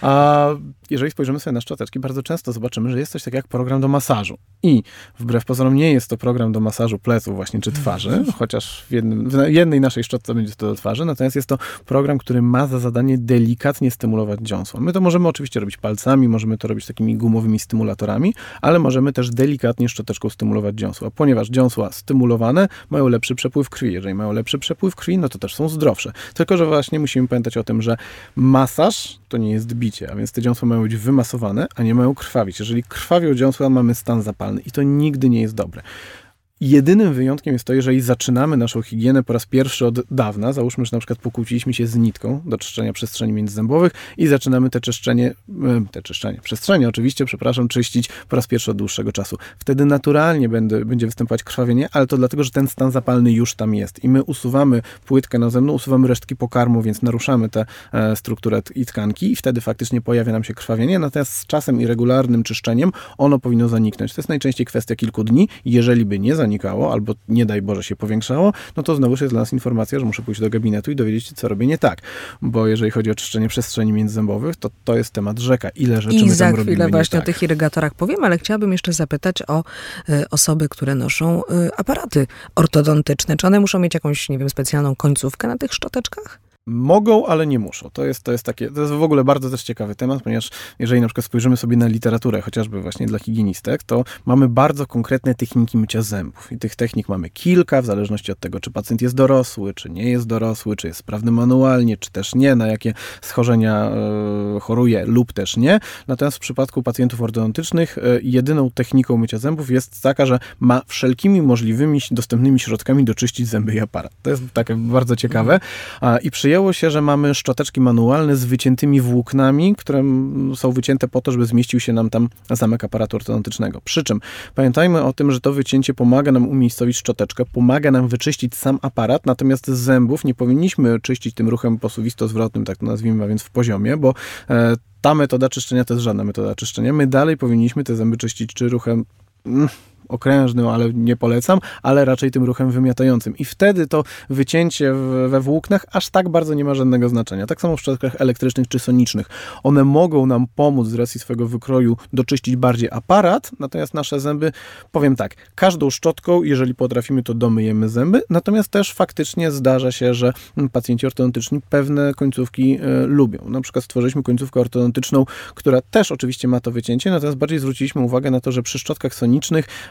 Speaker 3: A jeżeli spojrzymy sobie na szczoteczki, bardzo często zobaczymy, że jest coś takiego jak program do masażu. I wbrew pozorom nie jest to program do masażu pleców właśnie, czy twarzy, chociaż w, jednym, w jednej naszej szczotce będzie to do twarzy, natomiast jest to program, który ma za zadanie delikatnie stymulować dziąsła. My to możemy oczywiście robić palcami, możemy to robić takimi gumowymi stymulatorami, ale możemy też delikatnie szczoteczką stymulować dziąsła, ponieważ dziąsła stymulowane mają lepszy przepływ krwi. Jeżeli mają lepszy przepływ krwi, no to też są zdrowsze. Tylko że właśnie musimy pamiętać o tym, że masaż to nie jest bicie, a więc te dziąsła mają być wymasowane, a nie mają krwawić. Jeżeli krwawią dziąsła, mamy stan zapalny i to nigdy nie jest dobre. Jedynym wyjątkiem jest to, jeżeli zaczynamy naszą higienę po raz pierwszy od dawna, załóżmy, że na przykład pokłóciliśmy się z nitką do czyszczenia przestrzeni międzyzębowych i zaczynamy te czyszczenie, te czyszczenie, przestrzenie oczywiście, przepraszam, czyścić po raz pierwszy od dłuższego czasu. Wtedy naturalnie będzie, będzie występować krwawienie, ale to dlatego, że ten stan zapalny już tam jest i my usuwamy płytkę nazemną, usuwamy resztki pokarmu, więc naruszamy tę e, strukturę i tkanki i wtedy faktycznie pojawia nam się krwawienie, natomiast z czasem i regularnym czyszczeniem ono powinno zaniknąć. To jest najczęściej kwestia kilku dni. Jeżeli by nie zanikało, albo nie daj Boże się powiększało, no to znowu jest dla nas informacja, że muszę pójść do gabinetu i dowiedzieć się, co robię nie tak. Bo jeżeli chodzi o czyszczenie przestrzeni międzyzębowych, to to jest temat rzeka. Ile rzeczy
Speaker 2: I
Speaker 3: my
Speaker 2: za
Speaker 3: tam robimy
Speaker 2: chwilę właśnie
Speaker 3: nie
Speaker 2: o
Speaker 3: tak.
Speaker 2: tych irygatorach powiem, ale chciałabym jeszcze zapytać o y, osoby, które noszą y, aparaty ortodontyczne. Czy one muszą mieć jakąś, nie wiem, specjalną końcówkę na tych szczoteczkach?
Speaker 3: Mogą, ale nie muszą. To jest, to jest takie, to jest w ogóle bardzo też ciekawy temat, ponieważ jeżeli na przykład spojrzymy sobie na literaturę, chociażby właśnie dla higienistek, to mamy bardzo konkretne techniki mycia zębów. I tych technik mamy kilka, w zależności od tego, czy pacjent jest dorosły, czy nie jest dorosły, czy jest sprawny manualnie, czy też nie, na jakie schorzenia y, choruje lub też nie. Natomiast w przypadku pacjentów ortodontycznych y, jedyną techniką mycia zębów jest taka, że ma wszelkimi możliwymi dostępnymi środkami doczyścić zęby i aparat. To jest takie bardzo ciekawe. A, I przyjęło się, że mamy szczoteczki manualne z wyciętymi włóknami, które są wycięte po to, żeby zmieścił się nam tam zamek aparatu ortodontycznego. Przy czym pamiętajmy o tym, że to wycięcie pomaga nam umiejscowić szczoteczkę, pomaga nam wyczyścić sam aparat, natomiast z zębów nie powinniśmy czyścić tym ruchem posuwisto-zwrotnym, tak to nazwijmy, a więc w poziomie, bo e, ta metoda czyszczenia to jest żadna metoda czyszczenia. My dalej powinniśmy te zęby czyścić czy ruchem mm, okrężnym, ale nie polecam, ale raczej tym ruchem wymiatającym. I wtedy to wycięcie w, we włóknach aż tak bardzo nie ma żadnego znaczenia. Tak samo w szczotkach elektrycznych czy sonicznych. One mogą nam pomóc z racji swojego wykroju doczyścić bardziej aparat, natomiast nasze zęby, powiem tak, każdą szczotką, jeżeli potrafimy, to domyjemy zęby, natomiast też faktycznie zdarza się, że pacjenci ortodontyczni pewne końcówki y, lubią. Na przykład stworzyliśmy końcówkę ortodontyczną, która też oczywiście ma to wycięcie, natomiast bardziej zwróciliśmy uwagę na to, że przy szczotkach sonicznych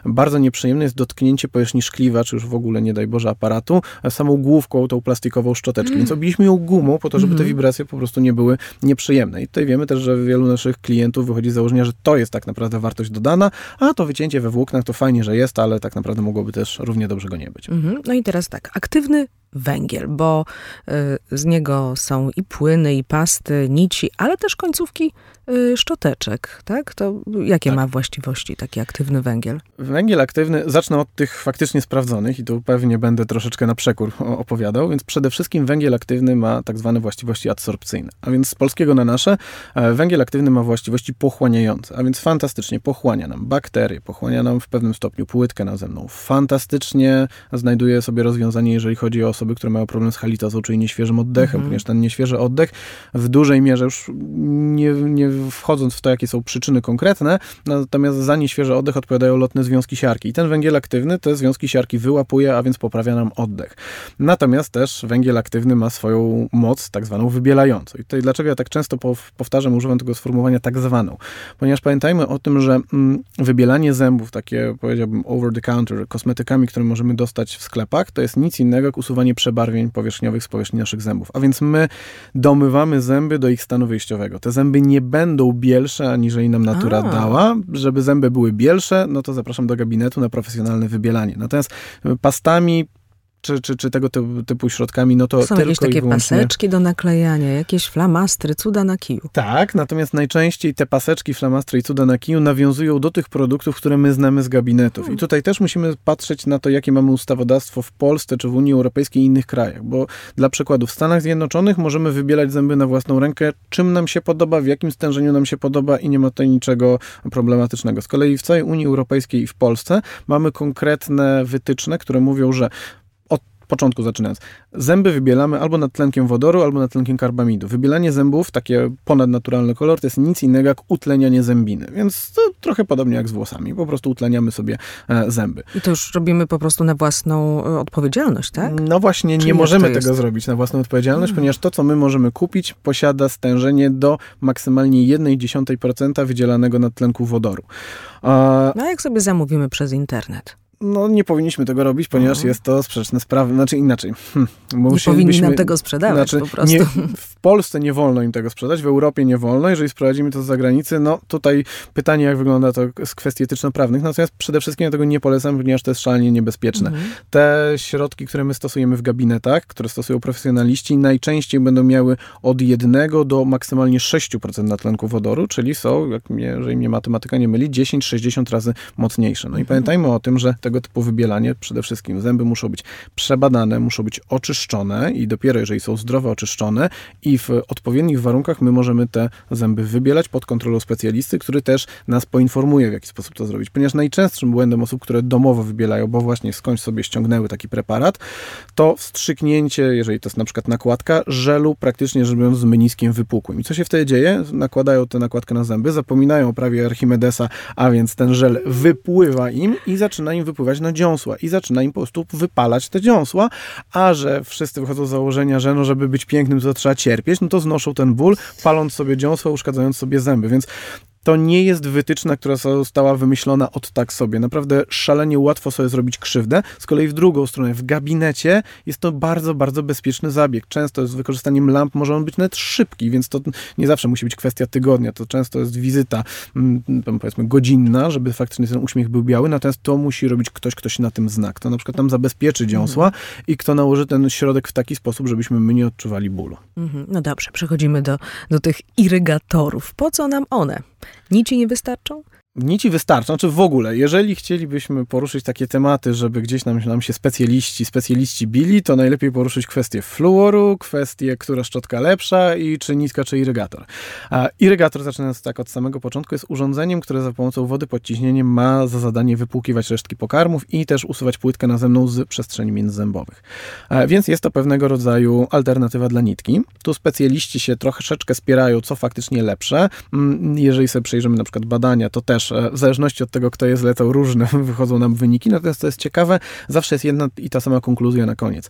Speaker 3: bardzo nieprzyjemne jest dotknięcie powierzchni szkliwa, czy już w ogóle, nie daj Boże, aparatu, samą główką, tą plastikową szczoteczkę. Mm. Więc obiliśmy ją gumą po to, żeby mm. te wibracje po prostu nie były nieprzyjemne. I tutaj wiemy też, że wielu naszych klientów wychodzi z założenia, że to jest tak naprawdę wartość dodana, a to wycięcie we włóknach to fajnie, że jest, ale tak naprawdę mogłoby też równie dobrze go nie być.
Speaker 2: Mm-hmm. No i teraz tak, aktywny węgiel, bo y, z niego są i płyny, i pasty, nici, ale też końcówki y, szczoteczek, tak? To jakie tak. ma właściwości taki aktywny węgiel?
Speaker 3: Węgiel aktywny, zacznę od tych faktycznie sprawdzonych i tu pewnie będę troszeczkę na przekór opowiadał, więc przede wszystkim węgiel aktywny ma tak zwane właściwości adsorpcyjne, a więc z polskiego na nasze węgiel aktywny ma właściwości pochłaniające, a więc fantastycznie pochłania nam bakterie, pochłania nam w pewnym stopniu płytkę nazemną, fantastycznie znajduje sobie rozwiązanie, jeżeli chodzi o osoby, które mają problem z halitozą, czyli nieświeżym oddechem, mm. ponieważ ten nieświeży oddech w dużej mierze, już nie, nie wchodząc w to, jakie są przyczyny konkretne, natomiast za nieświeży oddech odpowiadają lotne związki siarki. I ten węgiel aktywny te związki siarki wyłapuje, a więc poprawia nam oddech. Natomiast też węgiel aktywny ma swoją moc, tak zwaną wybielającą. I tutaj dlaczego ja tak często powtarzam, używam tego sformułowania tak zwaną? Ponieważ pamiętajmy o tym, że mm, wybielanie zębów, takie powiedziałbym over the counter, kosmetykami, które możemy dostać w sklepach, to jest nic innego jak usuwanie przebarwień powierzchniowych z powierzchni naszych zębów. A więc my domywamy zęby do ich stanu wyjściowego. Te zęby nie będą bielsze, aniżeli nam natura A. dała. Żeby zęby były bielsze, no to zapraszam do gabinetu na profesjonalne wybielanie. Natomiast pastami Czy, czy, czy tego typu, typu środkami, no to
Speaker 2: są
Speaker 3: tylko
Speaker 2: jakieś takie
Speaker 3: i wyłącznie...
Speaker 2: paseczki do naklejania, jakieś flamastry, cuda na kiju.
Speaker 3: Tak, natomiast najczęściej te paseczki, flamastry i cuda na kiju nawiązują do tych produktów, które my znamy z gabinetów. Hmm. I tutaj też musimy patrzeć na to, jakie mamy ustawodawstwo w Polsce, czy w Unii Europejskiej i innych krajach, bo dla przykładu w Stanach Zjednoczonych możemy wybielać zęby na własną rękę, czym nam się podoba, w jakim stężeniu nam się podoba i nie ma tutaj niczego problematycznego. Z kolei w całej Unii Europejskiej i w Polsce mamy konkretne wytyczne, które mówią, że początku zaczynając. Zęby wybielamy albo nad tlenkiem wodoru, albo nad tlenkiem karbamidu. Wybielanie zębów, takie ponadnaturalny kolor, to jest nic innego jak utlenianie zębiny. Więc to trochę podobnie jak z włosami. Po prostu utleniamy sobie e, zęby.
Speaker 2: I to już robimy po prostu na własną odpowiedzialność, tak?
Speaker 3: No właśnie, Czyli nie możemy tego zrobić na własną odpowiedzialność, hmm. ponieważ to, co my możemy kupić, posiada stężenie do maksymalnie jedna dziesiąta procent wydzielanego nadtlenku wodoru. A...
Speaker 2: No a jak sobie zamówimy przez internet?
Speaker 3: No nie powinniśmy tego robić, ponieważ mhm. jest to sprzeczne z prawem. Znaczy inaczej. Hm,
Speaker 2: nie powinni nam tego sprzedawać
Speaker 3: znaczy,
Speaker 2: po prostu.
Speaker 3: Nie, w Polsce nie wolno im tego sprzedać, w Europie nie wolno. Jeżeli sprowadzimy to z zagranicy, no tutaj pytanie, jak wygląda to z kwestii etyczno-prawnych. Natomiast przede wszystkim ja tego nie polecam, ponieważ to jest szalenie niebezpieczne. Mhm. Te środki, które my stosujemy w gabinetach, które stosują profesjonaliści, najczęściej będą miały od jednego do maksymalnie sześć procent natlenku wodoru, czyli są, jak mnie, jeżeli mnie matematyka nie myli, dziesięć do sześćdziesięciu razy mocniejsze. No i mhm. pamiętajmy o tym, że tego typu wybielanie, przede wszystkim zęby muszą być przebadane, muszą być oczyszczone i dopiero jeżeli są zdrowe, oczyszczone i w odpowiednich warunkach my możemy te zęby wybielać pod kontrolą specjalisty, który też nas poinformuje, w jaki sposób to zrobić. Ponieważ najczęstszym błędem osób, które domowo wybielają, bo właśnie skądś sobie ściągnęły taki preparat, to wstrzyknięcie, jeżeli to jest na przykład nakładka, żelu praktycznie rzecz biorąc z meniskiem wypukłym. I co się wtedy dzieje? Nakładają tę nakładkę na zęby, zapominają o prawie Archimedesa, a więc ten żel wypływa im i zaczyna im wypływać na dziąsła i zaczyna im po prostu wypalać te dziąsła, a że wszyscy wychodzą z założenia, że no, żeby być pięknym, to trzeba cierpieć, no to znoszą ten ból, paląc sobie dziąsła, uszkadzając sobie zęby, więc to nie jest wytyczna, która została wymyślona od tak sobie. Naprawdę szalenie łatwo sobie zrobić krzywdę. Z kolei w drugą stronę, w gabinecie jest to bardzo, bardzo bezpieczny zabieg. Często z wykorzystaniem lamp może on być nawet szybki, więc to nie zawsze musi być kwestia tygodnia. To często jest wizyta, powiedzmy, godzinna, żeby faktycznie ten uśmiech był biały, natomiast to musi robić ktoś, kto się na tym zna. Kto na przykład nam zabezpieczy dziąsła mhm. i kto nałoży ten środek w taki sposób, żebyśmy my nie odczuwali bólu.
Speaker 2: Mhm. No dobrze, przechodzimy do, do tych irygatorów. Po co nam one? Nici nie wystarczą?
Speaker 3: Nici wystarczą, znaczy w ogóle, jeżeli chcielibyśmy poruszyć takie tematy, żeby gdzieś nam, nam się specjaliści, specjaliści bili, to najlepiej poruszyć kwestię fluoru, kwestię, która szczotka lepsza i czy nitka, czy irygator. A irygator, zaczynając tak od samego początku, jest urządzeniem, które za pomocą wody pod ciśnieniem ma za zadanie wypłukiwać resztki pokarmów i też usuwać płytkę nazemną z przestrzeni międzyzębowych. A więc jest to pewnego rodzaju alternatywa dla nitki. Tu specjaliści się troszeczkę spierają, co faktycznie lepsze. Jeżeli sobie przejrzymy na przykład badania, to też w zależności od tego, kto je zlecał, różne wychodzą nam wyniki, natomiast to jest ciekawe, zawsze jest jedna i ta sama konkluzja na koniec.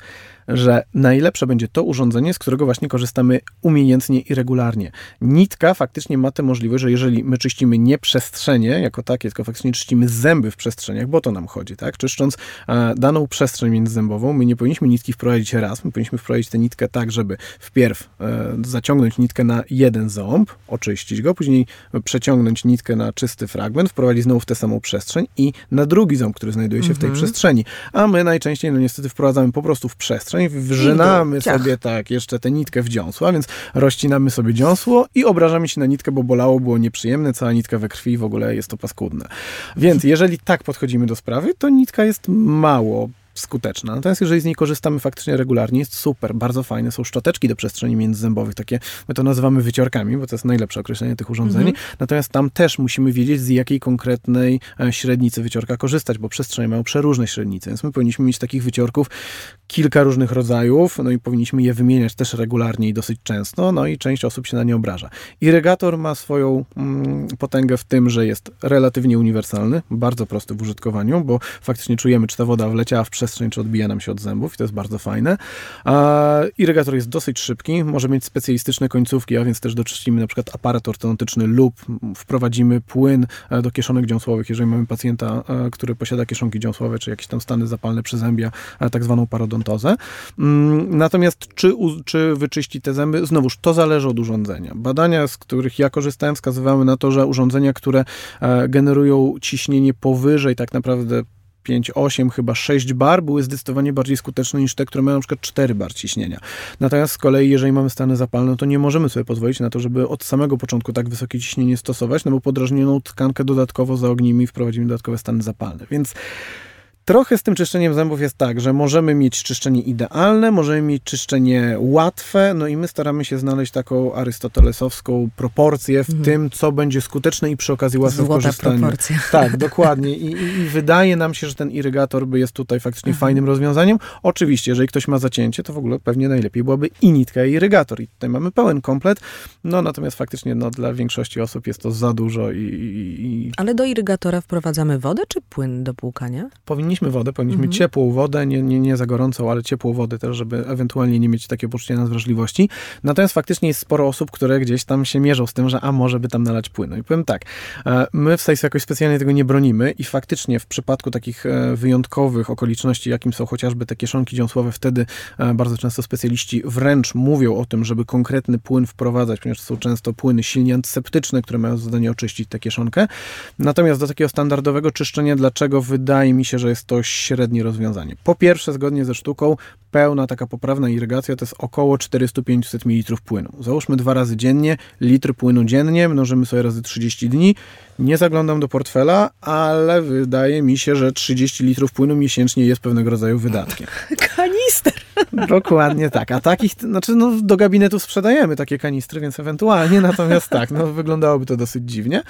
Speaker 3: że najlepsze będzie to urządzenie, z którego właśnie korzystamy umiejętnie i regularnie. Nitka faktycznie ma tę możliwość, że jeżeli my czyścimy nie przestrzenie jako takie, tylko faktycznie czyścimy zęby w przestrzeniach, bo to nam chodzi, tak? Czyszcząc e, daną przestrzeń międzyzębową, my nie powinniśmy nitki wprowadzić raz, my powinniśmy wprowadzić tę nitkę tak, żeby wpierw e, zaciągnąć nitkę na jeden ząb, oczyścić go, później przeciągnąć nitkę na czysty fragment, wprowadzić znowu w tę samą przestrzeń i na drugi ząb, który znajduje się mhm. w tej przestrzeni. A my najczęściej, no niestety, wprowadzamy po prostu w przestrzeń, wrzynamy sobie tak jeszcze tę nitkę w dziąsło, a więc rozcinamy sobie dziąsło i obrażamy się na nitkę, bo bolało, było nieprzyjemne, cała nitka we krwi, w ogóle jest to paskudne. Więc jeżeli tak podchodzimy do sprawy, to nitka jest mało skuteczna. Natomiast jeżeli z niej korzystamy faktycznie regularnie, jest super, bardzo fajne. Są szczoteczki do przestrzeni międzyzębowych, takie, my to nazywamy wyciorkami, bo to jest najlepsze określenie tych urządzeń. Mm-hmm. Natomiast tam też musimy wiedzieć, z jakiej konkretnej średnicy wyciorka korzystać, bo przestrzenie mają przeróżne średnice, więc my powinniśmy mieć takich wyciorków kilka różnych rodzajów, no i powinniśmy je wymieniać też regularnie i dosyć często, no i część osób się na nie obraża. Irygator ma swoją mm, potęgę w tym, że jest relatywnie uniwersalny, bardzo prosty w użytkowaniu, bo faktycznie czujemy, czy ta woda wleciała w przestrzeń, czy odbija nam się od zębów i to jest bardzo fajne. A irygator jest dosyć szybki, może mieć specjalistyczne końcówki, a więc też doczyścimy na przykład aparat ortodontyczny lub wprowadzimy płyn do kieszonek dziąsłowych, jeżeli mamy pacjenta, który posiada kieszonki dziąsłowe, czy jakieś tam stany zapalne przyzębia, tak zwaną parodontozę. Natomiast czy, czy wyczyści te zęby? Znowuż, to zależy od urządzenia. Badania, z których ja korzystałem, wskazywały na to, że urządzenia, które generują ciśnienie powyżej tak naprawdę pięć, osiem, chyba sześć bar były zdecydowanie bardziej skuteczne niż te, które mają na przykład cztery bar ciśnienia. Natomiast z kolei, jeżeli mamy stany zapalne, to nie możemy sobie pozwolić na to, żeby od samego początku tak wysokie ciśnienie stosować, no bo podrażnioną tkankę dodatkowo zaognimy i wprowadzimy dodatkowe stany zapalne. Więc trochę z tym czyszczeniem zębów jest tak, że możemy mieć czyszczenie idealne, możemy mieć czyszczenie łatwe, no i my staramy się znaleźć taką arystotelesowską proporcję w mm. tym, co będzie skuteczne i przy okazji łatwe w korzystaniu.
Speaker 2: Proporcja.
Speaker 3: Tak, dokładnie. I, i, I wydaje nam się, że ten irygator by jest tutaj faktycznie mhm. fajnym rozwiązaniem. Oczywiście, jeżeli ktoś ma zacięcie, to w ogóle pewnie najlepiej byłaby i nitka, i irygator. I tutaj mamy pełen komplet. No natomiast faktycznie no, dla większości osób jest to za dużo. I, i, i...
Speaker 2: Ale do irygatora wprowadzamy wodę czy płyn do płukania?
Speaker 3: Powinniśmy wodę, powinniśmy mhm. ciepłą wodę, nie, nie, nie za gorącą, ale ciepłą wodę też, żeby ewentualnie nie mieć takiego poczucia nadwrażliwości. Natomiast faktycznie jest sporo osób, które gdzieś tam się mierzą z tym, że a może by tam nalać płynu. I powiem tak, my w Sejsu jakoś specjalnie tego nie bronimy i faktycznie w przypadku takich wyjątkowych okoliczności, jakim są chociażby te kieszonki dziąsłowe, wtedy bardzo często specjaliści wręcz mówią o tym, żeby konkretny płyn wprowadzać, ponieważ to są często płyny silnie antyseptyczne, które mają za zadanie oczyścić tę kieszonkę. Natomiast do takiego standardowego czyszczenia, dlaczego wydaje mi się, że jest to średnie rozwiązanie. Po pierwsze, zgodnie ze sztuką, pełna taka poprawna irygacja to jest około czterysta do pięciuset mililitrów płynu. Załóżmy dwa razy dziennie, litr płynu dziennie, mnożymy sobie razy trzydzieści dni. Nie zaglądam do portfela, ale wydaje mi się, że trzydzieści litrów płynu miesięcznie jest pewnego rodzaju wydatkiem.
Speaker 2: Kanister!
Speaker 3: Dokładnie tak. A takich, znaczy no, do gabinetów sprzedajemy takie kanistry, więc ewentualnie, natomiast tak, no wyglądałoby to dosyć dziwnie.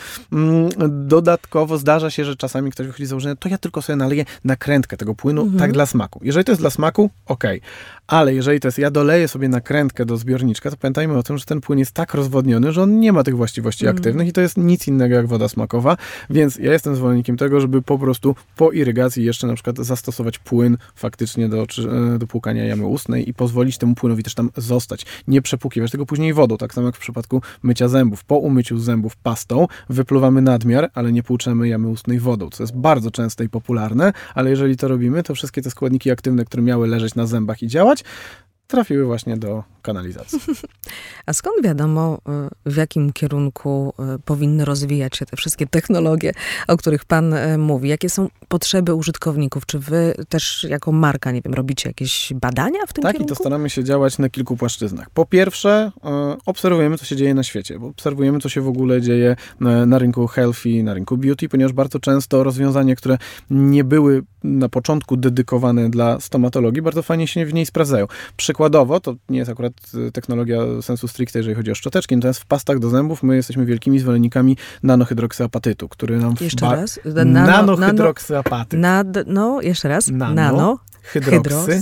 Speaker 3: Dodatkowo zdarza się, że czasami ktoś wychodzi z założenia, to ja tylko sobie naleję nakrętkę tego płynu, mhm. tak dla smaku. Jeżeli to jest dla smaku, okej. Okay. Ale jeżeli to jest, ja doleję sobie nakrętkę do zbiorniczka, to pamiętajmy o tym, że ten płyn jest tak rozwodniony, że on nie ma tych właściwości mm. aktywnych i to jest nic innego jak woda smakowa, więc ja jestem zwolennikiem tego, żeby po prostu po irygacji jeszcze na przykład zastosować płyn faktycznie do, do płukania jamy ustnej i pozwolić temu płynowi też tam zostać. Nie przepłukiwać tego później wodą, tak samo jak w przypadku mycia zębów. Po umyciu zębów pastą wypluwamy nadmiar, ale nie płuczemy jamy ustnej wodą, co jest bardzo częste i popularne, ale jeżeli to robimy, to wszystkie te składniki aktywne, które miały leżeć na zębach i działać, trafiły właśnie do kanalizacji.
Speaker 2: A skąd wiadomo, w jakim kierunku powinny rozwijać się te wszystkie technologie, o których pan mówi? Jakie są potrzeby użytkowników? Czy wy też jako marka, nie wiem, robicie jakieś badania w tym
Speaker 3: tak,
Speaker 2: kierunku?
Speaker 3: Tak, i to staramy się działać na kilku płaszczyznach. Po pierwsze, obserwujemy, co się dzieje na świecie, bo obserwujemy, co się w ogóle dzieje na rynku healthy, na rynku beauty, ponieważ bardzo często rozwiązania, które nie były na początku dedykowane dla stomatologii, bardzo fajnie się w niej sprawdzają. Przykładowo, to nie jest akurat technologia sensu stricte, jeżeli chodzi o szczoteczki, natomiast w pastach do zębów my jesteśmy wielkimi zwolennikami nanohydroksyapatytu, który nam...
Speaker 2: Jeszcze
Speaker 3: ba-
Speaker 2: raz?
Speaker 3: Nano, nanohydroksyapatyt.
Speaker 2: Nad, no, jeszcze raz.
Speaker 3: Nano,
Speaker 2: nano
Speaker 3: hydroksy,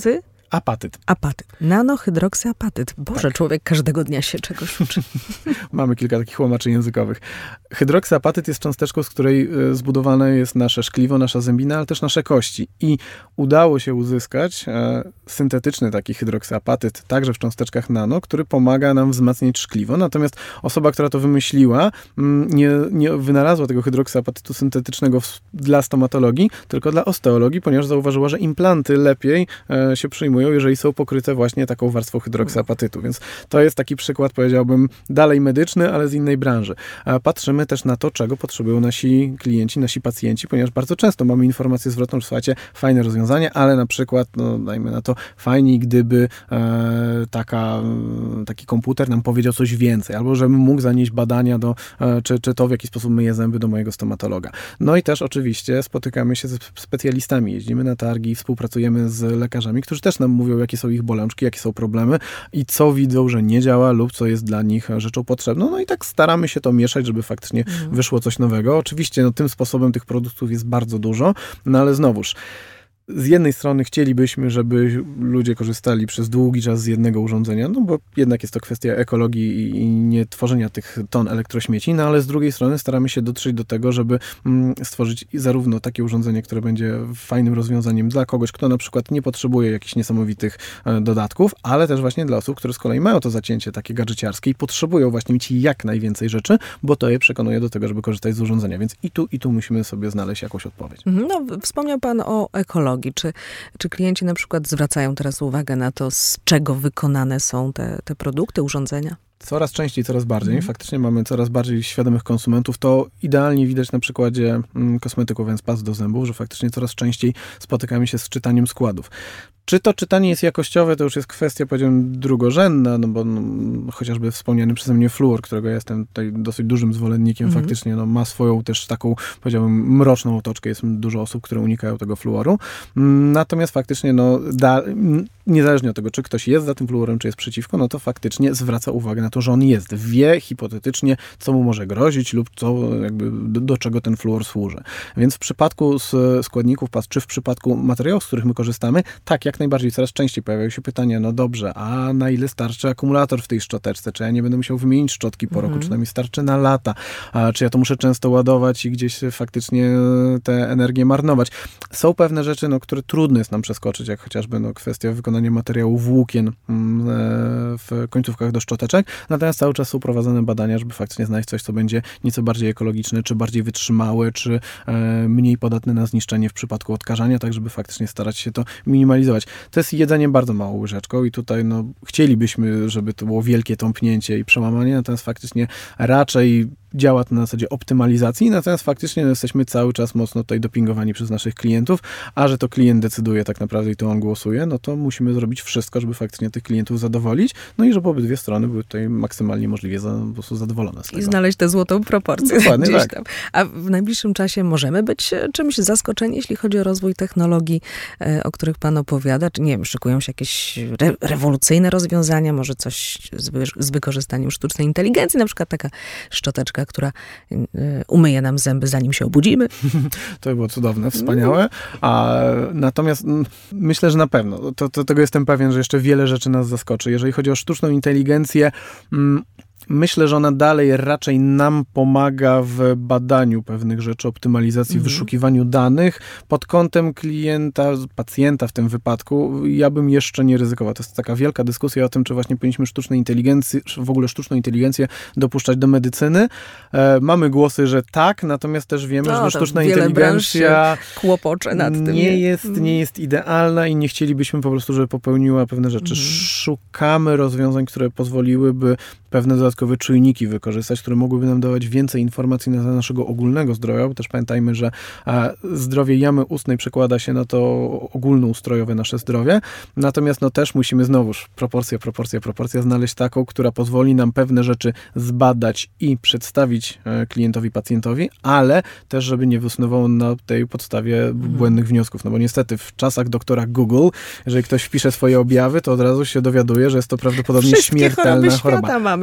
Speaker 3: Apatyt.
Speaker 2: Apatyt. Nanohydroksyapatyt. Boże, tak. Człowiek każdego dnia się czegoś uczy.
Speaker 3: Mamy kilka takich łamaczy językowych. Hydroksyapatyt jest cząsteczką, z której zbudowane jest nasze szkliwo, nasza zębina, ale też nasze kości. I udało się uzyskać e, syntetyczny taki hydroksyapatyt, także w cząsteczkach nano, który pomaga nam wzmacniać szkliwo. Natomiast osoba, która to wymyśliła, m, nie, nie wynalazła tego hydroksyapatytu syntetycznego w, dla stomatologii, tylko dla osteologii, ponieważ zauważyła, że implanty lepiej e, się przyjmują, jeżeli są pokryte właśnie taką warstwą hydroksyapatytu. Więc to jest taki przykład, powiedziałbym, dalej medyczny, ale z innej branży. A patrzymy też na to, czego potrzebują nasi klienci, nasi pacjenci, ponieważ bardzo często mamy informację zwrotną, że słuchajcie, fajne rozwiązanie, ale na przykład, no dajmy na to, fajniej, gdyby e, taka, taki komputer nam powiedział coś więcej, albo żebym mógł zanieść badania do, e, czy, czy to, w jaki sposób myję zęby, do mojego stomatologa. No i też oczywiście spotykamy się z specjalistami, jeździmy na targi, współpracujemy z lekarzami, którzy też nam mówią, jakie są ich bolączki, jakie są problemy i co widzą, że nie działa lub co jest dla nich rzeczą potrzebną. No i tak staramy się to mieszać, żeby faktycznie mhm. wyszło coś nowego. Oczywiście no, tym sposobem tych produktów jest bardzo dużo, no ale znowuż z jednej strony chcielibyśmy, żeby ludzie korzystali przez długi czas z jednego urządzenia, no bo jednak jest to kwestia ekologii i nie tworzenia tych ton elektrośmieci, no ale z drugiej strony staramy się dotrzeć do tego, żeby mm, stworzyć zarówno takie urządzenie, które będzie fajnym rozwiązaniem dla kogoś, kto na przykład nie potrzebuje jakichś niesamowitych e, dodatków, ale też właśnie dla osób, które z kolei mają to zacięcie takie gadżeciarskie i potrzebują właśnie mieć jak najwięcej rzeczy, bo to je przekonuje do tego, żeby korzystać z urządzenia. Więc i tu, i tu musimy sobie znaleźć jakąś odpowiedź.
Speaker 2: No, wspomniał pan o ekologii. Czy, czy klienci na przykład zwracają teraz uwagę na to, z czego wykonane są te, te produkty, urządzenia?
Speaker 3: Coraz częściej, coraz bardziej. Mm. Faktycznie mamy coraz bardziej świadomych konsumentów. To idealnie widać na przykładzie mm, kosmetyków, więc past do zębów, że faktycznie coraz częściej spotykamy się z czytaniem składów. Czy to czytanie jest jakościowe, to już jest kwestia, powiedziałbym, drugorzędna, no bo no, chociażby wspomniany przeze mnie fluor, którego ja jestem tutaj dosyć dużym zwolennikiem, mm. faktycznie no, ma swoją też taką, powiedziałbym, mroczną otoczkę. Jest dużo osób, które unikają tego fluoru. Natomiast faktycznie, no, da, niezależnie od tego, czy ktoś jest za tym fluorem, czy jest przeciwko, no to faktycznie zwraca uwagę na to, że on jest. Wie hipotetycznie, co mu może grozić lub co, jakby, do, do czego ten fluor służy. Więc w przypadku składników past, czy w przypadku materiałów, z których my korzystamy, tak, jak najbardziej, coraz częściej pojawiają się pytania, no dobrze, a na ile starczy akumulator w tej szczoteczce? Czy ja nie będę musiał wymienić szczotki po mm. roku? Czy to mi starczy na lata? A czy ja to muszę często ładować i gdzieś faktycznie tę energię marnować? Są pewne rzeczy, no, które trudno jest nam przeskoczyć, jak chociażby no, kwestia wykonania materiału włókien w końcówkach do szczoteczek. Natomiast cały czas są prowadzone badania, żeby faktycznie znaleźć coś, co będzie nieco bardziej ekologiczne, czy bardziej wytrzymałe, czy mniej podatne na zniszczenie w przypadku odkażania, tak żeby faktycznie starać się to minimalizować. To jest jedzenie bardzo małą łyżeczką i tutaj no, chcielibyśmy, żeby to było wielkie tąpnięcie i przełamanie, natomiast faktycznie raczej działa to na zasadzie optymalizacji, natomiast faktycznie no, jesteśmy cały czas mocno tutaj dopingowani przez naszych klientów, a że to klient decyduje tak naprawdę i to on głosuje, no to musimy zrobić wszystko, żeby faktycznie tych klientów zadowolić, no i żeby obydwie strony były tutaj maksymalnie możliwie za, po prostu zadowolone z tego.
Speaker 2: I znaleźć tę złotą proporcję.
Speaker 3: Dokładnie tak.
Speaker 2: Tam. A w najbliższym czasie możemy być czymś zaskoczeni, jeśli chodzi o rozwój technologii, o których pan opowiada? Czy nie wiem, szykują się jakieś re- rewolucyjne rozwiązania, może coś z, wy- z wykorzystaniem sztucznej inteligencji, na przykład taka szczoteczka, która y, umyje nam zęby, zanim się obudzimy.
Speaker 3: To by było cudowne, wspaniałe. A, natomiast m, myślę, że na pewno. To, to, tego jestem pewien, że jeszcze wiele rzeczy nas zaskoczy. Jeżeli chodzi o sztuczną inteligencję, m, myślę, że ona dalej raczej nam pomaga w badaniu pewnych rzeczy, optymalizacji, mhm. wyszukiwaniu danych. Pod kątem klienta, pacjenta w tym wypadku, ja bym jeszcze nie ryzykował. To jest taka wielka dyskusja o tym, czy właśnie powinniśmy sztucznej inteligencji, w ogóle sztuczną inteligencję dopuszczać do medycyny. E, mamy głosy, że tak, natomiast też wiemy, no, że sztuczna inteligencja
Speaker 2: kłopocze nad tym.
Speaker 3: Nie jest, nie jest idealna i nie chcielibyśmy po prostu, żeby popełniła pewne rzeczy. Mhm. Szukamy rozwiązań, które pozwoliłyby pewne dodatkowe czujniki wykorzystać, które mogłyby nam dawać więcej informacji na temat naszego ogólnego zdrowia, bo też pamiętajmy, że a, zdrowie jamy ustnej przekłada się na to ogólnoustrojowe nasze zdrowie, natomiast no też musimy znowuż proporcja, proporcja, proporcja znaleźć taką, która pozwoli nam pewne rzeczy zbadać i przedstawić e, klientowi, pacjentowi, ale też, żeby nie wysnuwał na tej podstawie błędnych hmm. wniosków, no bo niestety w czasach doktora Google, jeżeli ktoś wpisze swoje objawy, to od razu się dowiaduje, że jest to prawdopodobnie
Speaker 2: Wszystkie
Speaker 3: śmiertelna
Speaker 2: choroba.
Speaker 3: Mamy.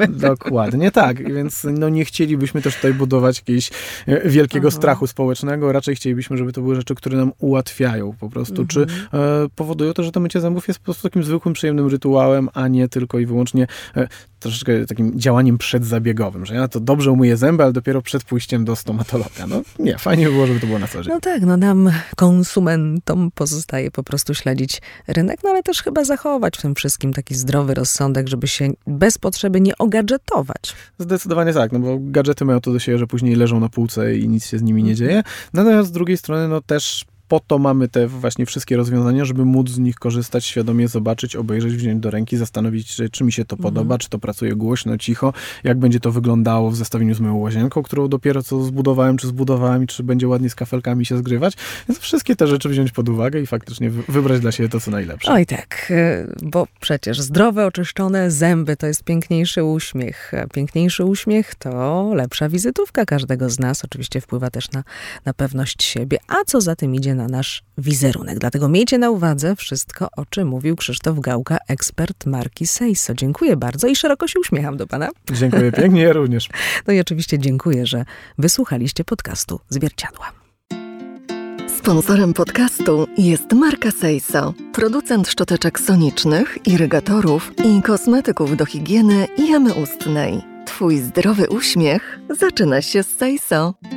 Speaker 2: zęby.
Speaker 3: Dokładnie tak, więc no nie chcielibyśmy też tutaj budować jakiegoś wielkiego Aha. strachu społecznego, raczej chcielibyśmy, żeby to były rzeczy, które nam ułatwiają po prostu, mhm. czy e, powodują to, że to mycie zębów jest po prostu takim zwykłym, przyjemnym rytuałem, a nie tylko i wyłącznie e, troszeczkę takim działaniem przedzabiegowym, że ja to dobrze umyję zęby, ale dopiero przed pójściem do stomatologa. No nie, fajnie by było, żeby to było na co dzień.
Speaker 2: No tak, no nam, konsumentom pozostaje po prostu śledzić rynek, no ale też chyba zachować w tym wszystkim taki zdrowy rozsądek, żeby się bez potrzeby nie ogadżetować.
Speaker 3: Zdecydowanie tak, no bo gadżety mają to do siebie, że później leżą na półce i nic się z nimi nie dzieje. Natomiast z drugiej strony, no też po to mamy te właśnie wszystkie rozwiązania, żeby móc z nich korzystać, świadomie zobaczyć, obejrzeć, wziąć do ręki, zastanowić się, czy mi się to podoba, mhm. czy to pracuje głośno, cicho, jak będzie to wyglądało w zestawieniu z moją łazienką, którą dopiero co zbudowałem, czy zbudowałem, czy będzie ładnie z kafelkami się zgrywać. Więc wszystkie te rzeczy wziąć pod uwagę i faktycznie wybrać dla siebie to, co najlepsze.
Speaker 2: Oj tak, bo przecież zdrowe, oczyszczone zęby to jest piękniejszy uśmiech. Piękniejszy uśmiech to lepsza wizytówka każdego z nas. Oczywiście wpływa też na, na pewność siebie. A co za tym idzie, na nasz wizerunek. Dlatego miejcie na uwadze wszystko, o czym mówił Krzysztof Gałka, ekspert marki Seiso. Dziękuję bardzo i szeroko się uśmiecham do pana.
Speaker 3: Dziękuję pięknie, ja również.
Speaker 2: No i oczywiście dziękuję, że wysłuchaliście podcastu Zwierciadła.
Speaker 1: Sponsorem podcastu jest marka Seiso, producent szczoteczek sonicznych, irygatorów i kosmetyków do higieny i jamy ustnej. Twój zdrowy uśmiech zaczyna się z Seiso.